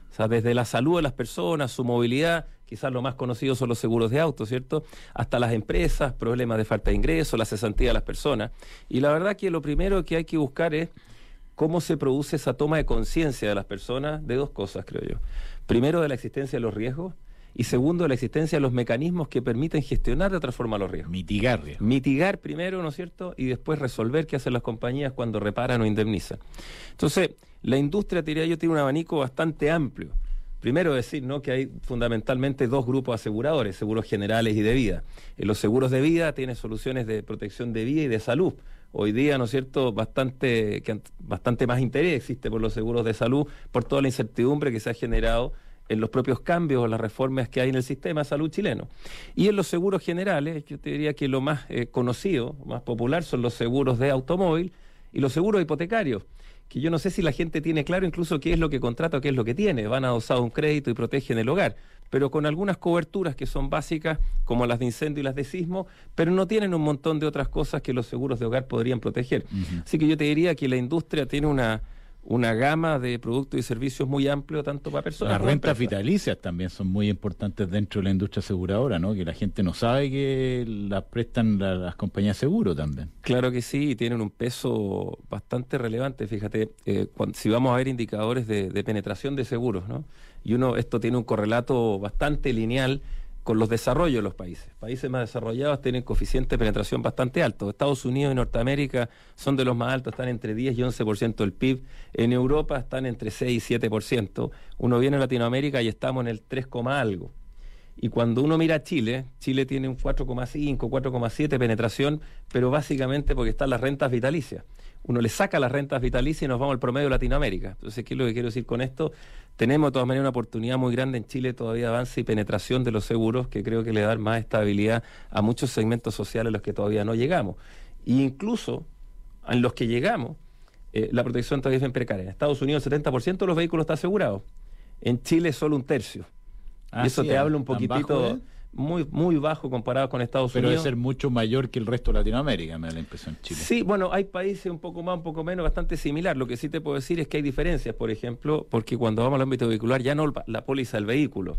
O sea, desde la salud de las personas, su movilidad, quizás lo más conocido son los seguros de auto, ¿cierto? Hasta las empresas, problemas de falta de ingresos, la cesantía de las personas. Y la verdad que lo primero que hay que buscar es cómo se produce esa toma de conciencia de las personas de dos cosas, creo yo. Primero, de la existencia de los riesgos, y segundo, de la existencia de los mecanismos que permiten gestionar de otra forma los riesgos. Mitigar riesgos. Mitigar primero, ¿no es cierto? Y después resolver qué hacen las compañías cuando reparan o indemnizan. Entonces, la industria, diría yo, tiene un abanico bastante amplio. Primero decir, ¿no?, que hay fundamentalmente dos grupos aseguradores, seguros generales y de vida. En los seguros de vida tiene soluciones de protección de vida y de salud. Hoy día, ¿no es cierto?, bastante, que, bastante más interés existe por los seguros de salud, por toda la incertidumbre que se ha generado en los propios cambios o las reformas que hay en el sistema de salud chileno. Y en los seguros generales, yo te diría que lo más eh, conocido, más popular, son los seguros de automóvil y los seguros hipotecarios, que yo no sé si la gente tiene claro incluso qué es lo que contrata o qué es lo que tiene. Van adosados a un crédito y protegen el hogar, pero con algunas coberturas que son básicas, como las de incendio y las de sismo, pero no tienen un montón de otras cosas que los seguros de hogar podrían proteger. Uh-huh. Así que yo te diría que la industria tiene una... una gama de productos y servicios muy amplio tanto para personas Las como rentas empresas. vitalicias también son muy importantes dentro de la industria aseguradora, ¿no? Que la gente no sabe que las prestan la, las compañías de seguro también. Claro que sí, y tienen un peso bastante relevante, fíjate, eh, cuando, si vamos a ver indicadores de, de penetración de seguros, ¿no? Y uno, esto tiene un correlato bastante lineal con los desarrollos de los países. Países más desarrollados tienen coeficiente de penetración bastante alto. Estados Unidos y Norteamérica son de los más altos, están entre diez y once por ciento del P I B. En Europa están entre seis y siete por ciento. Uno viene a Latinoamérica y estamos en el tres, algo. Y cuando uno mira a Chile, Chile tiene un cuatro coma cinco, cuatro coma siete penetración, pero básicamente porque están las rentas vitalicias. Uno le saca las rentas vitalicias y nos vamos al promedio de Latinoamérica. Entonces, ¿qué es lo que quiero decir con esto? Tenemos de todas maneras una oportunidad muy grande en Chile todavía de avance y penetración de los seguros, que creo que le da más estabilidad a muchos segmentos sociales a los que todavía no llegamos. E incluso en los que llegamos, eh, la protección todavía es bien precaria. En Estados Unidos el setenta por ciento de los vehículos está asegurado. En Chile solo un tercio. Ah, y eso sí, te habla un poquitito... muy muy bajo comparado con Estados Pero Unidos. Pero debe ser mucho mayor que el resto de Latinoamérica, me da la impresión, Chile. Sí, bueno, hay países un poco más, un poco menos, bastante similar. Lo que sí te puedo decir es que hay diferencias, por ejemplo, porque cuando vamos al ámbito vehicular, ya no la póliza del vehículo,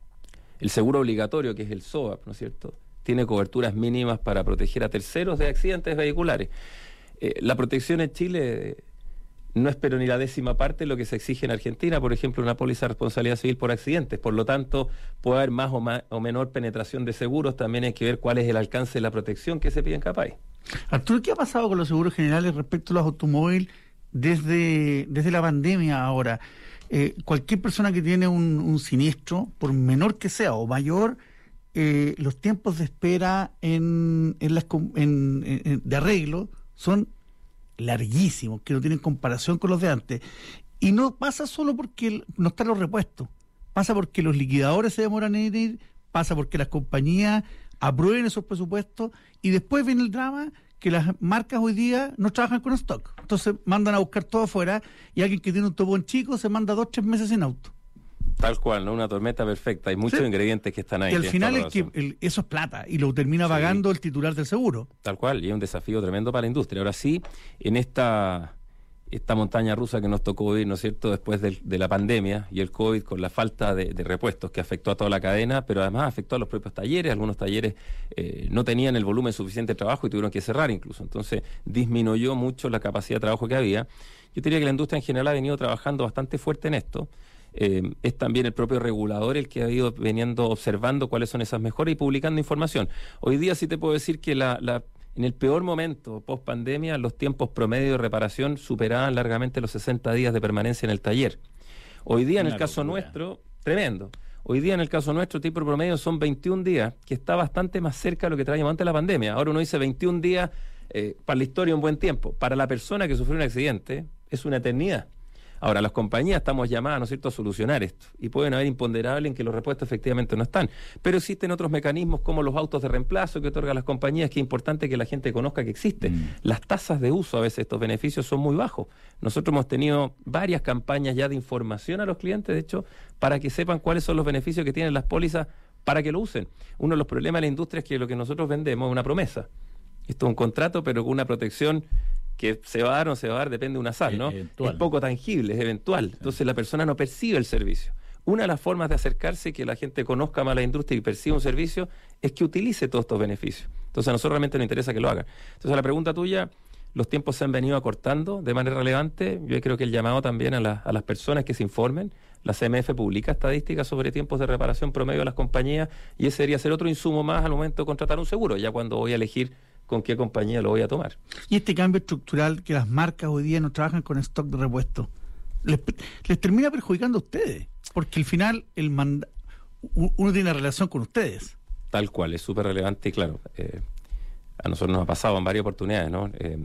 el seguro obligatorio, que es el S O A P, ¿no es cierto?, tiene coberturas mínimas para proteger a terceros de accidentes vehiculares. Eh, la protección en Chile... no espero ni la décima parte de lo que se exige en Argentina, por ejemplo, una póliza de responsabilidad civil por accidentes. Por lo tanto, puede haber más o, más o menor penetración de seguros. También hay que ver cuál es el alcance de la protección que se pide en cada país. Arturo, ¿qué ha pasado con los seguros generales respecto a los automóviles desde, desde la pandemia ahora? Eh, cualquier persona que tiene un, un siniestro, por menor que sea o mayor, eh, los tiempos de espera en, en las, en, en, de arreglo son larguísimos, que no tienen comparación con los de antes. Y no pasa solo porque no están los repuestos, pasa porque los liquidadores se demoran en ir, pasa porque las compañías aprueben esos presupuestos y después viene el drama que las marcas hoy día no trabajan con stock. Entonces mandan a buscar todo afuera y alguien que tiene un topón chico se manda dos, tres meses sin auto. Tal cual, ¿no? Una tormenta perfecta. Hay muchos sí. ingredientes que están ahí. Y al final es que el, eso es plata y lo termina pagando sí. el titular del seguro. Tal cual, y es un desafío tremendo para la industria. Ahora sí, en esta, esta montaña rusa que nos tocó vivir, ¿no es cierto?, después de, de la pandemia y el COVID, con la falta de, de repuestos que afectó a toda la cadena, pero además afectó a los propios talleres. Algunos talleres eh, no tenían el volumen suficiente de trabajo y tuvieron que cerrar incluso. Entonces disminuyó mucho la capacidad de trabajo que había. Yo diría que la industria en general ha venido trabajando bastante fuerte en esto. Eh, es también el propio regulador el que ha ido veniendo observando cuáles son esas mejoras y publicando información. Hoy día sí te puedo decir que la, la, en el peor momento, post pandemia, los tiempos promedio de reparación superaban largamente los sesenta días de permanencia en el taller. Hoy día, en el caso nuestro, tremendo. Hoy día, en el caso nuestro, el tiempo promedio son veintiún días, que está bastante más cerca de lo que traíamos antes de la pandemia. Ahora uno dice veintiún días, eh, para la historia un buen tiempo. Para la persona que sufrió un accidente, es una eternidad. Ahora, las compañías estamos llamadas, ¿no es cierto?, a solucionar esto. Y pueden haber imponderables en que los repuestos efectivamente no están. Pero existen otros mecanismos como los autos de reemplazo que otorgan las compañías, que es importante que la gente conozca que existen. Mm. Las tasas de uso a veces de estos beneficios son muy bajos. Nosotros hemos tenido varias campañas ya de información a los clientes, de hecho, para que sepan cuáles son los beneficios que tienen las pólizas para que lo usen. Uno de los problemas de la industria es que lo que nosotros vendemos es una promesa. Esto es un contrato, pero con una protección que se va a dar o no se va a dar depende de un azar, ¿no? Eventual. Es poco tangible, es eventual. Entonces la persona no percibe el servicio. Una de las formas de acercarse, que la gente conozca más la industria y perciba un servicio, es que utilice todos estos beneficios. Entonces a nosotros realmente nos interesa que lo hagan. Entonces a la pregunta tuya, los tiempos se han venido acortando de manera relevante. Yo creo que el llamado también a, la, a las personas que se informen. La C M F publica estadísticas sobre tiempos de reparación promedio de las compañías y ese debería ser otro insumo más al momento de contratar un seguro, ya cuando voy a elegir con qué compañía lo voy a tomar. Y este cambio estructural que las marcas hoy día no trabajan con stock de repuesto, les, les termina perjudicando a ustedes, porque al final el manda, uno tiene una relación con ustedes. Tal cual, es súper relevante y claro, eh, a nosotros nos ha pasado en varias oportunidades, ¿no? Eh,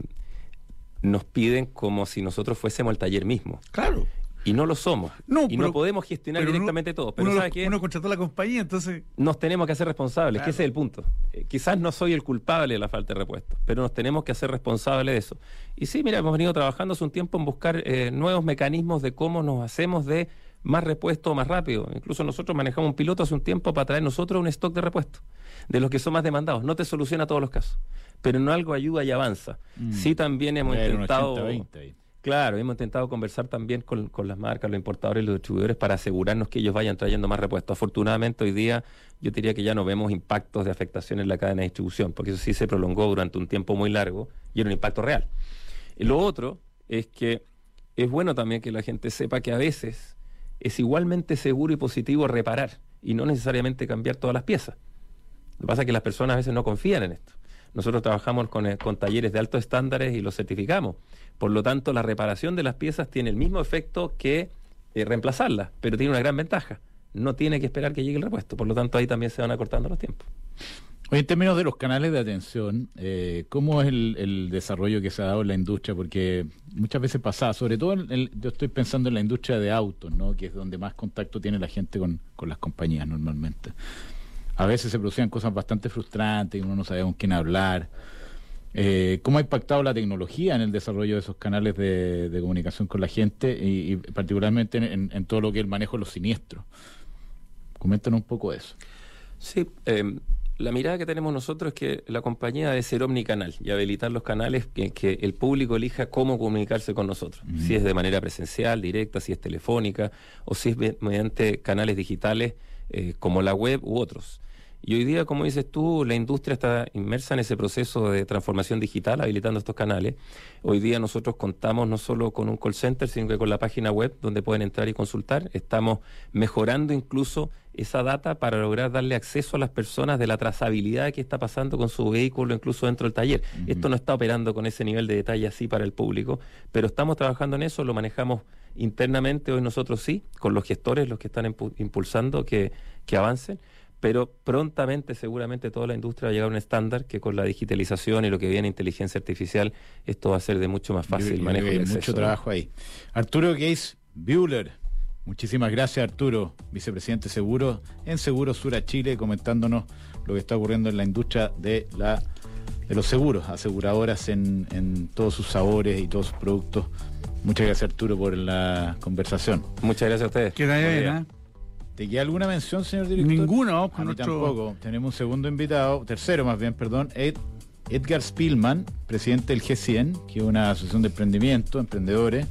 nos piden como si nosotros fuésemos el taller mismo. Claro. Y no lo somos. No, y pero, no podemos gestionar pero directamente uno, todo. Pero uno, ¿sabe qué? Uno contrató a la compañía, entonces... Nos tenemos que hacer responsables, Claro. que ese es el punto. Eh, quizás no soy el culpable de la falta de repuestos, pero nos tenemos que hacer responsables de eso. Y sí, mira, hemos venido trabajando hace un tiempo en buscar eh, nuevos mecanismos de cómo nos hacemos de más repuestos más rápido. Incluso nosotros manejamos un piloto hace un tiempo para traer nosotros un stock de repuestos, de los que son más demandados. No te soluciona todos los casos, pero en algo ayuda y avanza. Mm. Sí, también hemos Era un intentado... ochenta veinte ahí. Claro, hemos intentado conversar también con, con las marcas, los importadores y los distribuidores para asegurarnos que ellos vayan trayendo más repuestos. Afortunadamente hoy día yo diría que ya no vemos impactos de afectación en la cadena de distribución, porque eso sí se prolongó durante un tiempo muy largo y era un impacto real. Y lo otro es que es bueno también que la gente sepa que a veces es igualmente seguro y positivo reparar y no necesariamente cambiar todas las piezas. Lo que pasa es que las personas a veces no confían en esto. Nosotros trabajamos con, eh, con talleres de altos estándares y los certificamos. Por lo tanto, la reparación de las piezas tiene el mismo efecto que eh, reemplazarlas, pero tiene una gran ventaja. No tiene que esperar que llegue el repuesto. Por lo tanto, ahí también se van acortando los tiempos. Oye, en términos de los canales de atención, eh, ¿cómo es el, el desarrollo que se ha dado en la industria? Porque muchas veces pasa, sobre todo, en el, yo estoy pensando en la industria de autos, ¿no? Que es donde más contacto tiene la gente con, con las compañías normalmente. A veces se producían cosas bastante frustrantes y uno no sabía con quién hablar. Eh, ¿Cómo ha impactado la tecnología en el desarrollo de esos canales de, de comunicación con la gente y, y particularmente en, en todo lo que es el manejo de los siniestros? Coméntanos un poco de eso. Sí, eh, la mirada que tenemos nosotros es que la compañía debe ser omnicanal y habilitar los canales que, que el público elija cómo comunicarse con nosotros. Mm. Si es de manera presencial, directa, si es telefónica o si es mediante canales digitales eh, como la web u otros. Y hoy día, como dices tú, la industria está inmersa en ese proceso de transformación digital, habilitando estos canales. Hoy día nosotros contamos no solo con un call center, sino que con la página web donde pueden entrar y consultar. Estamos mejorando incluso esa data para lograr darle acceso a las personas de la trazabilidad de qué está pasando con su vehículo, incluso dentro del taller. Uh-huh. Esto no está operando con ese nivel de detalle así para el público, pero estamos trabajando en eso, lo manejamos internamente hoy nosotros sí, con los gestores, los que están impu- impulsando que, que avancen. Pero prontamente seguramente toda la industria va a llegar a un estándar que con la digitalización y lo que viene inteligencia artificial, esto va a ser de mucho más fácil yo, manejo yo, y acceso. Mucho trabajo ahí. Arturo Geis Bühler, muchísimas gracias Arturo, vicepresidente Seguro en Seguro Sura Chile, comentándonos lo que está ocurriendo en la industria de la de los seguros, aseguradoras en, en todos sus sabores y todos sus productos. Muchas gracias Arturo por la conversación. Muchas gracias a ustedes. Que vaya bien, ¿eh? ¿Te queda alguna mención, señor director? Ninguna, vamos con A mí nuestro... tampoco. Tenemos un segundo invitado, tercero más bien, perdón, Ed, Edgar Spielman, presidente del G cien, que es una asociación de emprendimiento, emprendedores,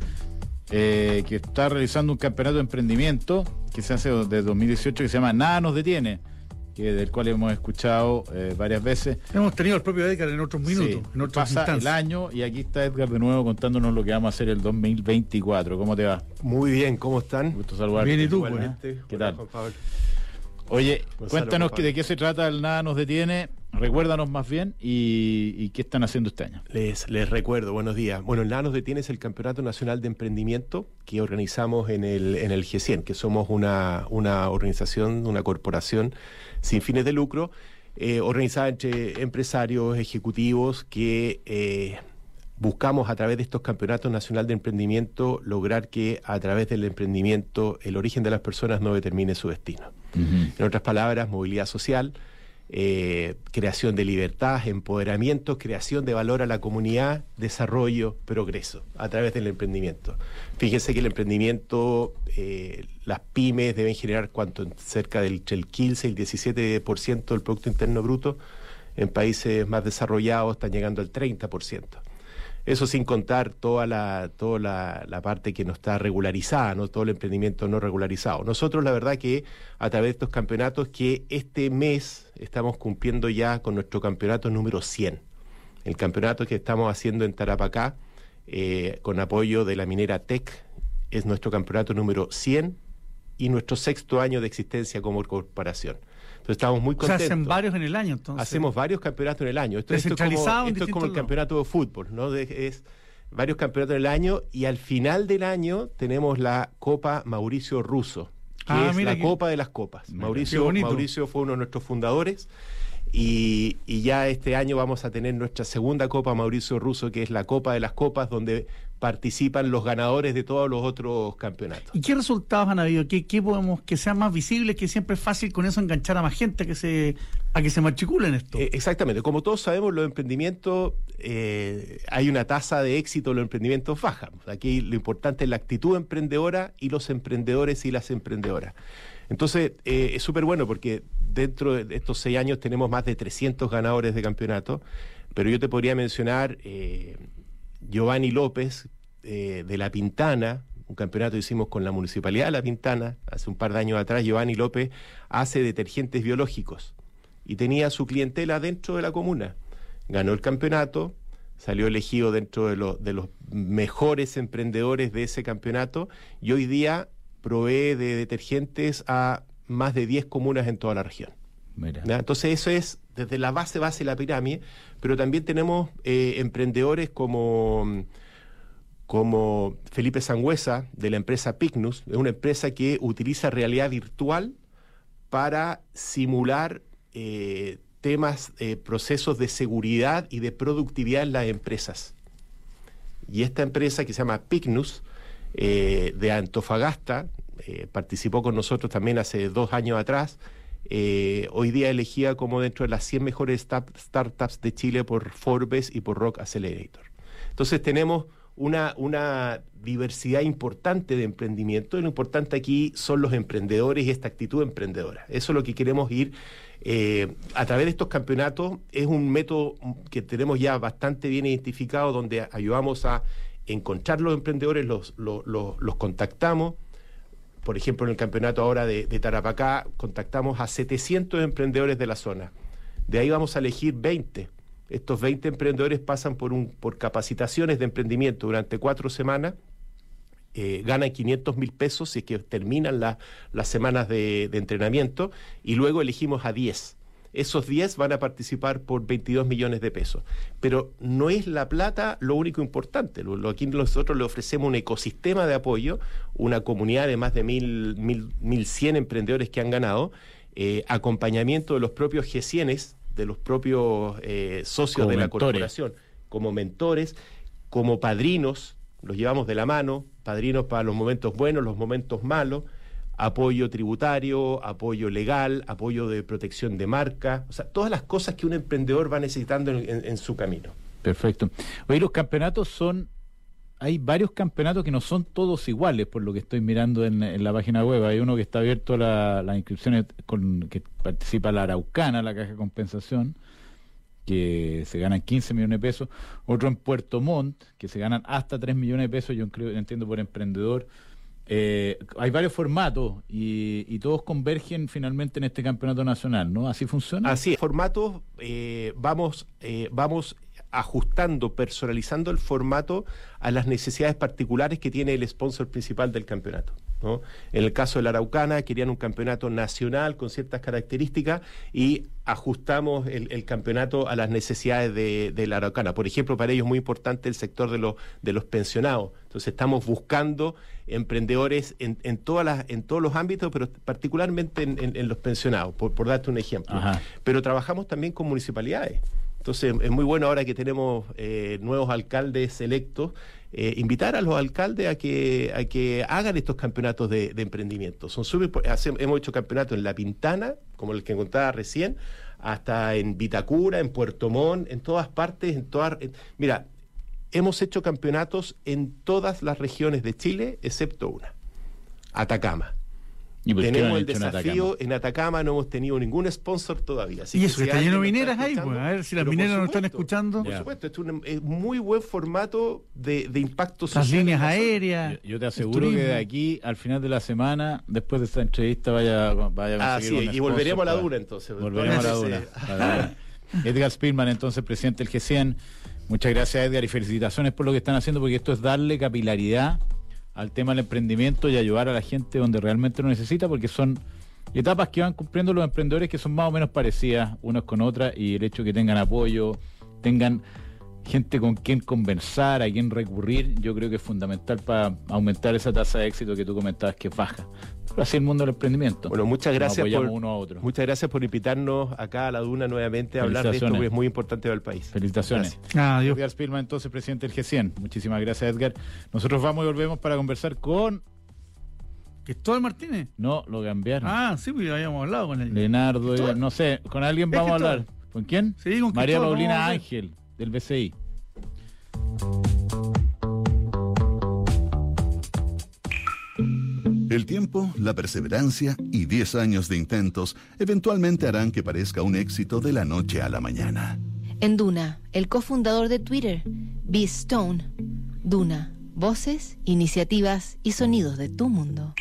eh, que está realizando un campeonato de emprendimiento que se hace desde dos mil dieciocho, que se llama Nada nos detiene, que del cual hemos escuchado eh, varias veces. Hemos tenido al propio Edgar en otros minutos, Sí, en otras pasa instancias. el año y aquí está Edgar de nuevo contándonos lo que vamos a hacer el dos mil veinticuatro. ¿Cómo te va? Muy bien, ¿cómo están? Un gusto saludarte. Bien, ¿y tú? Igualmente. ¿Qué Hola, tal? Juan Pablo. Oye, Gonzalo, cuéntanos Juan que, de Pablo. qué se trata el Nada nos detiene, recuérdanos más bien y, y qué están haciendo este año. Les, les recuerdo, buenos días. Bueno, el Nada nos detiene es el Campeonato Nacional de Emprendimiento que organizamos en el, en el G cien, que somos una, una organización, una corporación sin fines de lucro, eh, organizada entre empresarios, ejecutivos, que eh, buscamos a través de estos campeonatos nacionales de emprendimiento lograr que a través del emprendimiento el origen de las personas no determine su destino. Uh-huh. En otras palabras, movilidad social, eh, creación de libertad, empoderamiento, creación de valor a la comunidad, desarrollo, progreso, a través del emprendimiento. Fíjense que el emprendimiento, eh, las pymes deben generar cuánto, cerca del el quince y el diecisiete por ciento del Producto Interno Bruto. En países más desarrollados están llegando al treinta por ciento. Eso sin contar toda la toda la, la parte que no está regularizada, ¿no? Todo el emprendimiento no regularizado. Nosotros, la verdad que a través de estos campeonatos, que este mes estamos cumpliendo ya con nuestro campeonato número cien. El campeonato que estamos haciendo en Tarapacá, eh, con apoyo de la minera Teck, es nuestro campeonato número cien y nuestro sexto año de existencia como corporación. Entonces estamos muy contentos. O sea, hacen varios en el año, entonces. Hacemos varios campeonatos en el año. Esto, esto es como, esto es como el campeonato de fútbol, ¿no? De, es varios campeonatos en el año, y al final del año tenemos la Copa Mauricio Russo, que ah, es la que... Copa de las Copas. Mira, Mauricio, Mauricio fue uno de nuestros fundadores, y, y ya este año vamos a tener nuestra segunda Copa Mauricio Russo, que es la Copa de las Copas, donde participan los ganadores de todos los otros campeonatos. ¿Y qué resultados han habido? ¿Qué, qué podemos que sean más visibles? Que siempre es fácil con eso enganchar a más gente a que se a que se matricule en esto. Eh, exactamente. Como todos sabemos, los emprendimientos, eh, hay una tasa de éxito en los emprendimientos baja. Aquí lo importante es la actitud emprendedora y los emprendedores y las emprendedoras. Entonces, eh, es súper bueno porque dentro de estos seis años tenemos más de trescientos ganadores de campeonato, pero yo te podría mencionar eh, Giovanni López, eh, de La Pintana, un campeonato que hicimos con la Municipalidad de La Pintana, hace un par de años atrás. Giovanni López hace detergentes biológicos y tenía su clientela dentro de la comuna. Ganó el campeonato, salió elegido dentro de, lo, de los mejores emprendedores de ese campeonato, y hoy día provee de detergentes a más de diez comunas en toda la región. Mira. Entonces eso es desde la base base de la pirámide, pero también tenemos eh, emprendedores como, como Felipe Sangüesa, de la empresa Picnus. Es una empresa que utiliza realidad virtual para simular eh, temas, eh, procesos de seguridad y de productividad en las empresas. Y esta empresa, que se llama Picnus, eh, de Antofagasta, eh, participó con nosotros también hace dos años atrás. Eh, hoy día elegida como dentro de las cien mejores start, startups de Chile por Forbes y por Rock Accelerator. Entonces tenemos una, una diversidad importante de emprendimiento, y lo importante aquí son los emprendedores y esta actitud emprendedora. Eso es lo que queremos ir eh, a través de estos campeonatos. Es un método que tenemos ya bastante bien identificado, donde ayudamos a encontrar los emprendedores, los, los, los, los contactamos. Por ejemplo, en el campeonato ahora de, de Tarapacá, contactamos a setecientos emprendedores de la zona. De ahí vamos a elegir veinte. Estos veinte emprendedores pasan por, un, por capacitaciones de emprendimiento durante cuatro semanas, eh, ganan quinientos mil pesos si es que terminan la, las semanas de, de entrenamiento, y luego elegimos a diez. Esos diez van a participar por veintidós millones de pesos. Pero no es la plata lo único importante. Lo, lo, aquí nosotros le ofrecemos un ecosistema de apoyo, una comunidad de más de mil, mil, mil cien emprendedores que han ganado, eh, acompañamiento de los propios gesienes, de los propios eh, socios como de la mentores. Corporación, como mentores, como padrinos, los llevamos de la mano, padrinos para los momentos buenos, los momentos malos, apoyo tributario, apoyo legal, apoyo de protección de marca, o sea, todas las cosas que un emprendedor va necesitando en, en, en su camino. Perfecto. Oye, los campeonatos son, hay varios campeonatos que no son todos iguales, por lo que estoy mirando en, en la página web. Hay uno que está abierto a la, las inscripciones con que participa la Araucana, la Caja de Compensación, que se ganan quince millones de pesos. Otro en Puerto Montt, que se ganan hasta tres millones de pesos, yo creo, entiendo, por emprendedor. Eh, hay varios formatos y, y todos convergen finalmente en este campeonato nacional, ¿no? ¿Así funciona? Así es. Formatos, eh, vamos, eh, vamos ajustando, personalizando el formato a las necesidades particulares que tiene el sponsor principal del campeonato, ¿no? En el caso de la Araucana, querían un campeonato nacional con ciertas características y ajustamos el, el campeonato a las necesidades de, de la Araucana. Por ejemplo, para ellos es muy importante el sector de, los de los pensionados. Entonces estamos buscando emprendedores en, en, todas las, en todos los ámbitos, pero particularmente en, en, en los pensionados, por, por darte un ejemplo. Ajá. Pero trabajamos también con municipalidades. Entonces es muy bueno ahora que tenemos eh, nuevos alcaldes electos, eh, invitar a los alcaldes a que a que hagan estos campeonatos de, de emprendimiento. Son super, hemos hecho campeonatos en La Pintana, como el que contaba recién, hasta en Vitacura, en Puerto Montt, en todas partes, en todas. En, mira, hemos hecho campeonatos en todas las regiones de Chile, excepto una, Atacama. ¿Y por qué no tenemos han el hecho en desafío, Atacama? en Atacama no hemos tenido ningún sponsor todavía. Así y que eso, si que está alguien lleno de nos está mineras ahí, escuchando, pues, a ver si las pero por mineras nos están supuesto, escuchando. Por Ya. supuesto, esto es un es muy buen formato de, de impacto social. Las líneas en la zona. aéreas. Yo, yo te el aseguro que turismo. de aquí al final de la semana, después de esta entrevista, vaya, vaya a Ah, conseguir sí, un y volveremos a la sponsor dura para- entonces. Volveremos a la dura. Entonces, Para- Edgar Spillman, entonces presidente del G cien. Muchas gracias, Edgar, y felicitaciones por lo que están haciendo, porque esto es darle capilaridad al tema del emprendimiento y ayudar a la gente donde realmente lo necesita, porque son etapas que van cumpliendo los emprendedores que son más o menos parecidas unas con otras, y el hecho de que tengan apoyo, tengan gente con quien conversar, a quien recurrir, yo creo que es fundamental para aumentar esa tasa de éxito que tú comentabas que es baja. Pero así el mundo del emprendimiento. Bueno, muchas Nos gracias apoyamos por, uno a otro. muchas gracias por invitarnos acá a la Duna nuevamente a hablar de esto, Felicitaciones. porque es muy importante para el país. Felicitaciones. Gracias. Ah, Dios. Edgar Spillman, entonces presidente del G cien. Muchísimas gracias, Edgar. Nosotros vamos y volvemos para conversar con... ¿Cristóbal Martínez? No, lo cambiaron. Ah, sí, pues ya habíamos hablado con él. Leonardo, ¿Cristóbal? no sé, con alguien ¿Es vamos a Cristóbal? hablar. ¿Con quién? Sí, con María Cristóbal, Paulina vamos a ver. Ángel, del B C I. El tiempo, la perseverancia y diez años de intentos eventualmente harán que parezca un éxito de la noche a la mañana. En Duna, el cofundador de Twitter, B. Stone. Duna, voces, iniciativas y sonidos de tu mundo.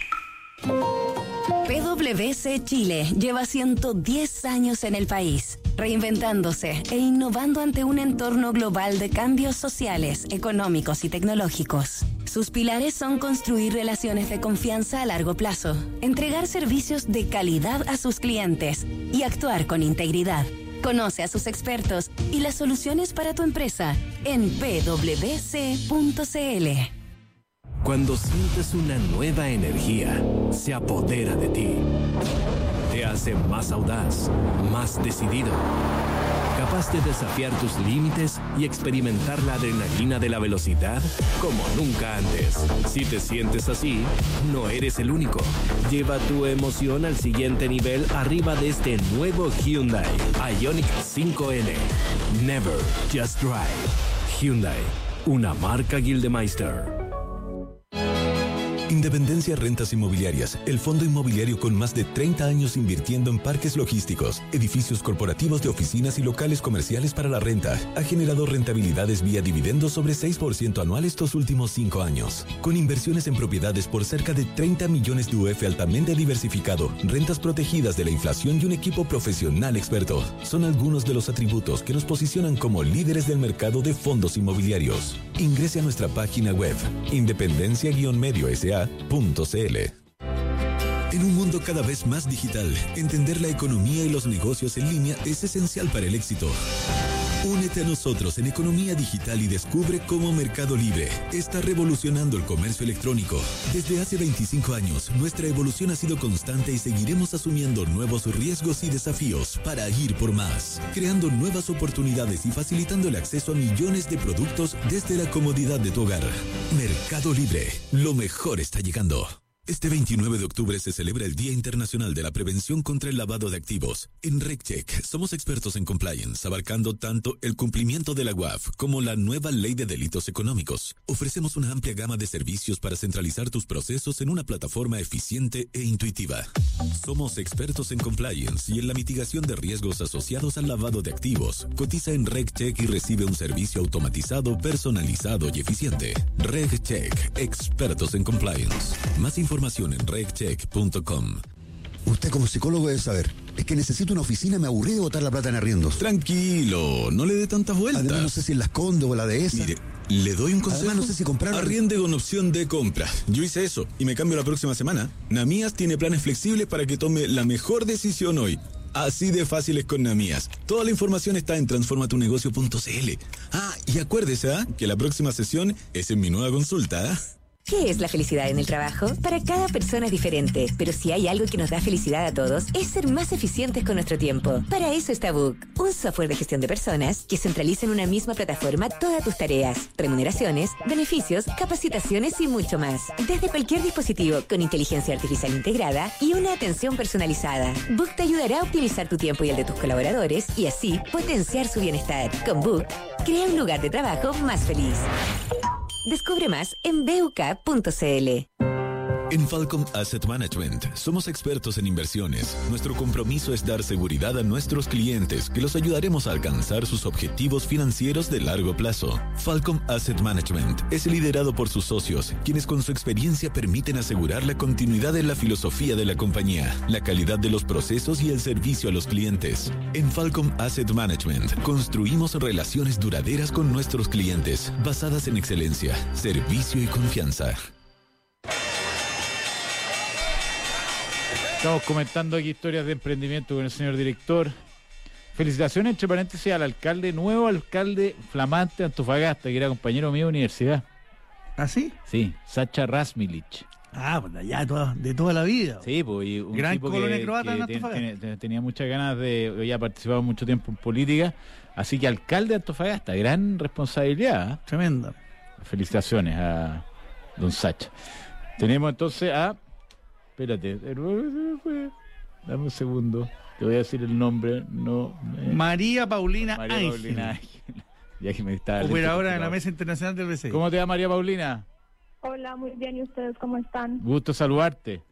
P W C Chile lleva ciento diez años en el país, reinventándose e innovando ante un entorno global de cambios sociales, económicos y tecnológicos. Sus pilares son construir relaciones de confianza a largo plazo, entregar servicios de calidad a sus clientes y actuar con integridad. Conoce a sus expertos y las soluciones para tu empresa en p w c punto c l. Cuando sientes una nueva energía, se apodera de ti. Te hace más audaz, más decidido, capaz de desafiar tus límites y experimentar la adrenalina de la velocidad como nunca antes. Si te sientes así, no eres el único. Lleva tu emoción al siguiente nivel arriba de este nuevo Hyundai Ioniq cinco N. Never just drive. Hyundai, una marca Gildemeister. Independencia Rentas Inmobiliarias, el fondo inmobiliario con más de treinta años invirtiendo en parques logísticos, edificios corporativos de oficinas y locales comerciales para la renta, ha generado rentabilidades vía dividendos sobre seis por ciento anual estos últimos cinco años. Con inversiones en propiedades por cerca de treinta millones de U F altamente diversificado, rentas protegidas de la inflación y un equipo profesional experto, son algunos de los atributos que nos posicionan como líderes del mercado de fondos inmobiliarios. Ingrese a nuestra página web, independencia medio s a punto c l. En un mundo cada vez más digital, entender la economía y los negocios en línea es esencial para el éxito. Únete a nosotros en Economía Digital y descubre cómo Mercado Libre está revolucionando el comercio electrónico. Desde hace veinticinco años, nuestra evolución ha sido constante y seguiremos asumiendo nuevos riesgos y desafíos para ir por más, creando nuevas oportunidades y facilitando el acceso a millones de productos desde la comodidad de tu hogar. Mercado Libre, lo mejor está llegando. Este veintinueve de octubre se celebra el Día Internacional de la Prevención contra el Lavado de Activos. En RegCheck somos expertos en compliance, abarcando tanto el cumplimiento de la U A F como la nueva Ley de Delitos Económicos. Ofrecemos una amplia gama de servicios para centralizar tus procesos en una plataforma eficiente e intuitiva. Somos expertos en compliance y en la mitigación de riesgos asociados al lavado de activos. Cotiza en RegCheck y recibe un servicio automatizado, personalizado y eficiente. RegCheck, expertos en compliance. Más información en regcheck punto com. Usted como psicólogo debe saber, es que necesito una oficina, me aburrí de botar la plata en arriendos. Tranquilo, no le dé tantas vueltas. Además no sé si en Las Condes o la dehesa. Mire, le doy un consejo. Además no sé si comprar... Arriende con opción de compra. Yo hice eso y me cambio la próxima semana. Namías tiene planes flexibles para que tome la mejor decisión hoy. Así de fácil es con Namías. Toda la información está en transforma tu negocio punto c l. Ah, y acuérdese, ¿eh? que la próxima sesión es en mi nueva consulta, ¿eh? ¿Qué es la felicidad en el trabajo? Para cada persona es diferente, pero si hay algo que nos da felicidad a todos, es ser más eficientes con nuestro tiempo. Para eso está Book, un software de gestión de personas que centraliza en una misma plataforma todas tus tareas, remuneraciones, beneficios, capacitaciones y mucho más. Desde cualquier dispositivo, con inteligencia artificial integrada y una atención personalizada. Book te ayudará a optimizar tu tiempo y el de tus colaboradores y así potenciar su bienestar. Con Book, crea un lugar de trabajo más feliz. Descubre más en b u k punto c l. En Falcom Asset Management somos expertos en inversiones. Nuestro compromiso es dar seguridad a nuestros clientes, que los ayudaremos a alcanzar sus objetivos financieros de largo plazo. Falcom Asset Management es liderado por sus socios, quienes con su experiencia permiten asegurar la continuidad de la filosofía de la compañía, la calidad de los procesos y el servicio a los clientes. En Falcom Asset Management construimos relaciones duraderas con nuestros clientes, basadas en excelencia, servicio y confianza. Estamos comentando aquí historias de emprendimiento con el señor director. Felicitaciones, entre paréntesis, al alcalde, nuevo alcalde flamante de Antofagasta, que era compañero mío de universidad. ¿Ah, sí? Sí, Sacha Rasmilich. Ah, pues allá toda, de toda la vida. Sí, pues y un gran tipo colonia que, croata que en ten, Antofagasta. ten, tenía muchas ganas de, había participado mucho tiempo en política, así que alcalde de Antofagasta, gran responsabilidad. ¿eh? Tremenda. Felicitaciones a don Sacha. Tenemos entonces a... Espérate, dame un segundo, te voy a decir el nombre. No, me... María Paulina María Ángel. Paulina Ángel. Ya que me está operadora de la Mesa Internacional del B C I. ¿Cómo te va, María Paulina? Hola, muy bien. ¿Y ustedes cómo están? Gusto saludarte.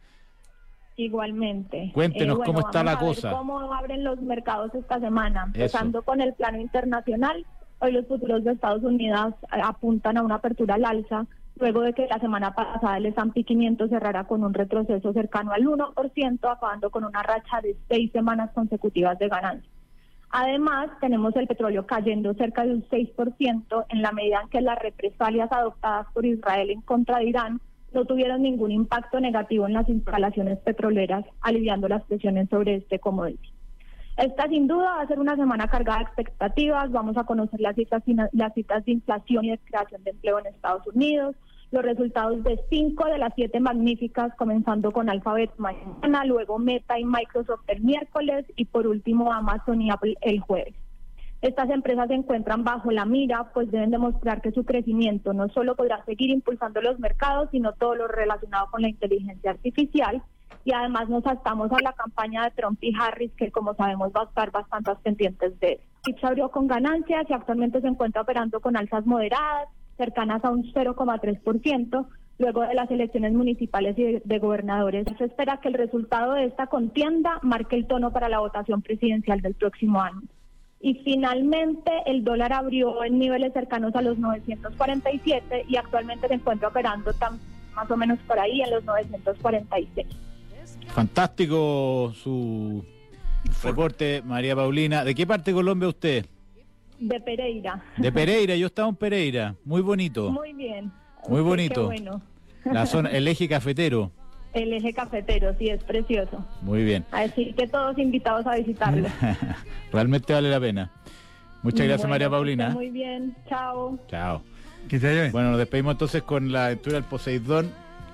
Igualmente. Cuéntenos eh, bueno, cómo está la vamos a ver cosa. ¿Cómo abren los mercados esta semana? Empezando con el plano internacional. Hoy los futuros de Estados Unidos apuntan a una apertura al alza, luego de que la semana pasada el S and P quinientos cerrara con un retroceso cercano al uno por ciento, acabando con una racha de seis semanas consecutivas de ganancias. Además, tenemos el petróleo cayendo cerca de un seis por ciento en la medida en que las represalias adoptadas por Israel en contra de Irán no tuvieron ningún impacto negativo en las instalaciones petroleras, aliviando las presiones sobre este commodity. Esta sin duda va a ser una semana cargada de expectativas. Vamos a conocer las citas, las citas de inflación y de creación de empleo en Estados Unidos, los resultados de cinco de las siete magníficas, comenzando con Alphabet mañana, luego Meta y Microsoft el miércoles y por último Amazon y Apple el jueves. Estas empresas se encuentran bajo la mira, pues deben demostrar que su crecimiento no solo podrá seguir impulsando los mercados, sino todo lo relacionado con la inteligencia artificial. Y además nos atamos a la campaña de Trump y Harris, que como sabemos va a estar bastante pendientes de eso. Se abrió con ganancias y actualmente se encuentra operando con alzas moderadas, cercanas a un cero coma tres por ciento, luego de las elecciones municipales y de, de gobernadores. Se espera que el resultado de esta contienda marque el tono para la votación presidencial del próximo año. Y finalmente el dólar abrió en niveles cercanos a los novecientos cuarenta y siete y actualmente se encuentra operando tan, más o menos por ahí en los novecientos cuarenta y seis. Fantástico su reporte, María Paulina. ¿De qué parte de Colombia usted? De Pereira. De Pereira, yo estaba en Pereira. Muy bonito. Muy bien. Muy bonito. Qué bueno. La zona, el eje cafetero. El eje cafetero, sí, es precioso. Muy bien. Así que todos invitados a visitarlo. Realmente vale la pena. Muchas gracias, bueno, María Paulina. Muy bien, chao. Chao. Que te vaya bien. Bueno, nos despedimos entonces con la aventura del Poseidón.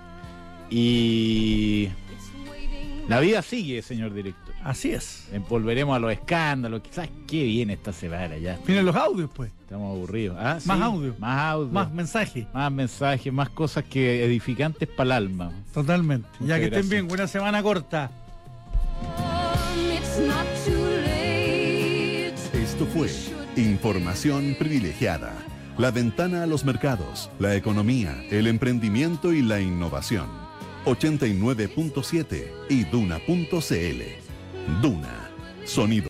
Y la vida sigue, señor director. Así es. Volveremos a los escándalos. Quizás qué viene esta semana ya. Vienen los audios, pues. Estamos aburridos. ¿Ah, más sí? audio. Más audio. Más mensajes. Más mensajes, más cosas que edificantes para el alma. Totalmente. Muchas ya que gracias. estén bien, buena semana corta. Esto fue Información Privilegiada. La ventana a los mercados, la economía, el emprendimiento y la innovación. ochenta y nueve punto siete y Duna punto c l. Duna. Sonido.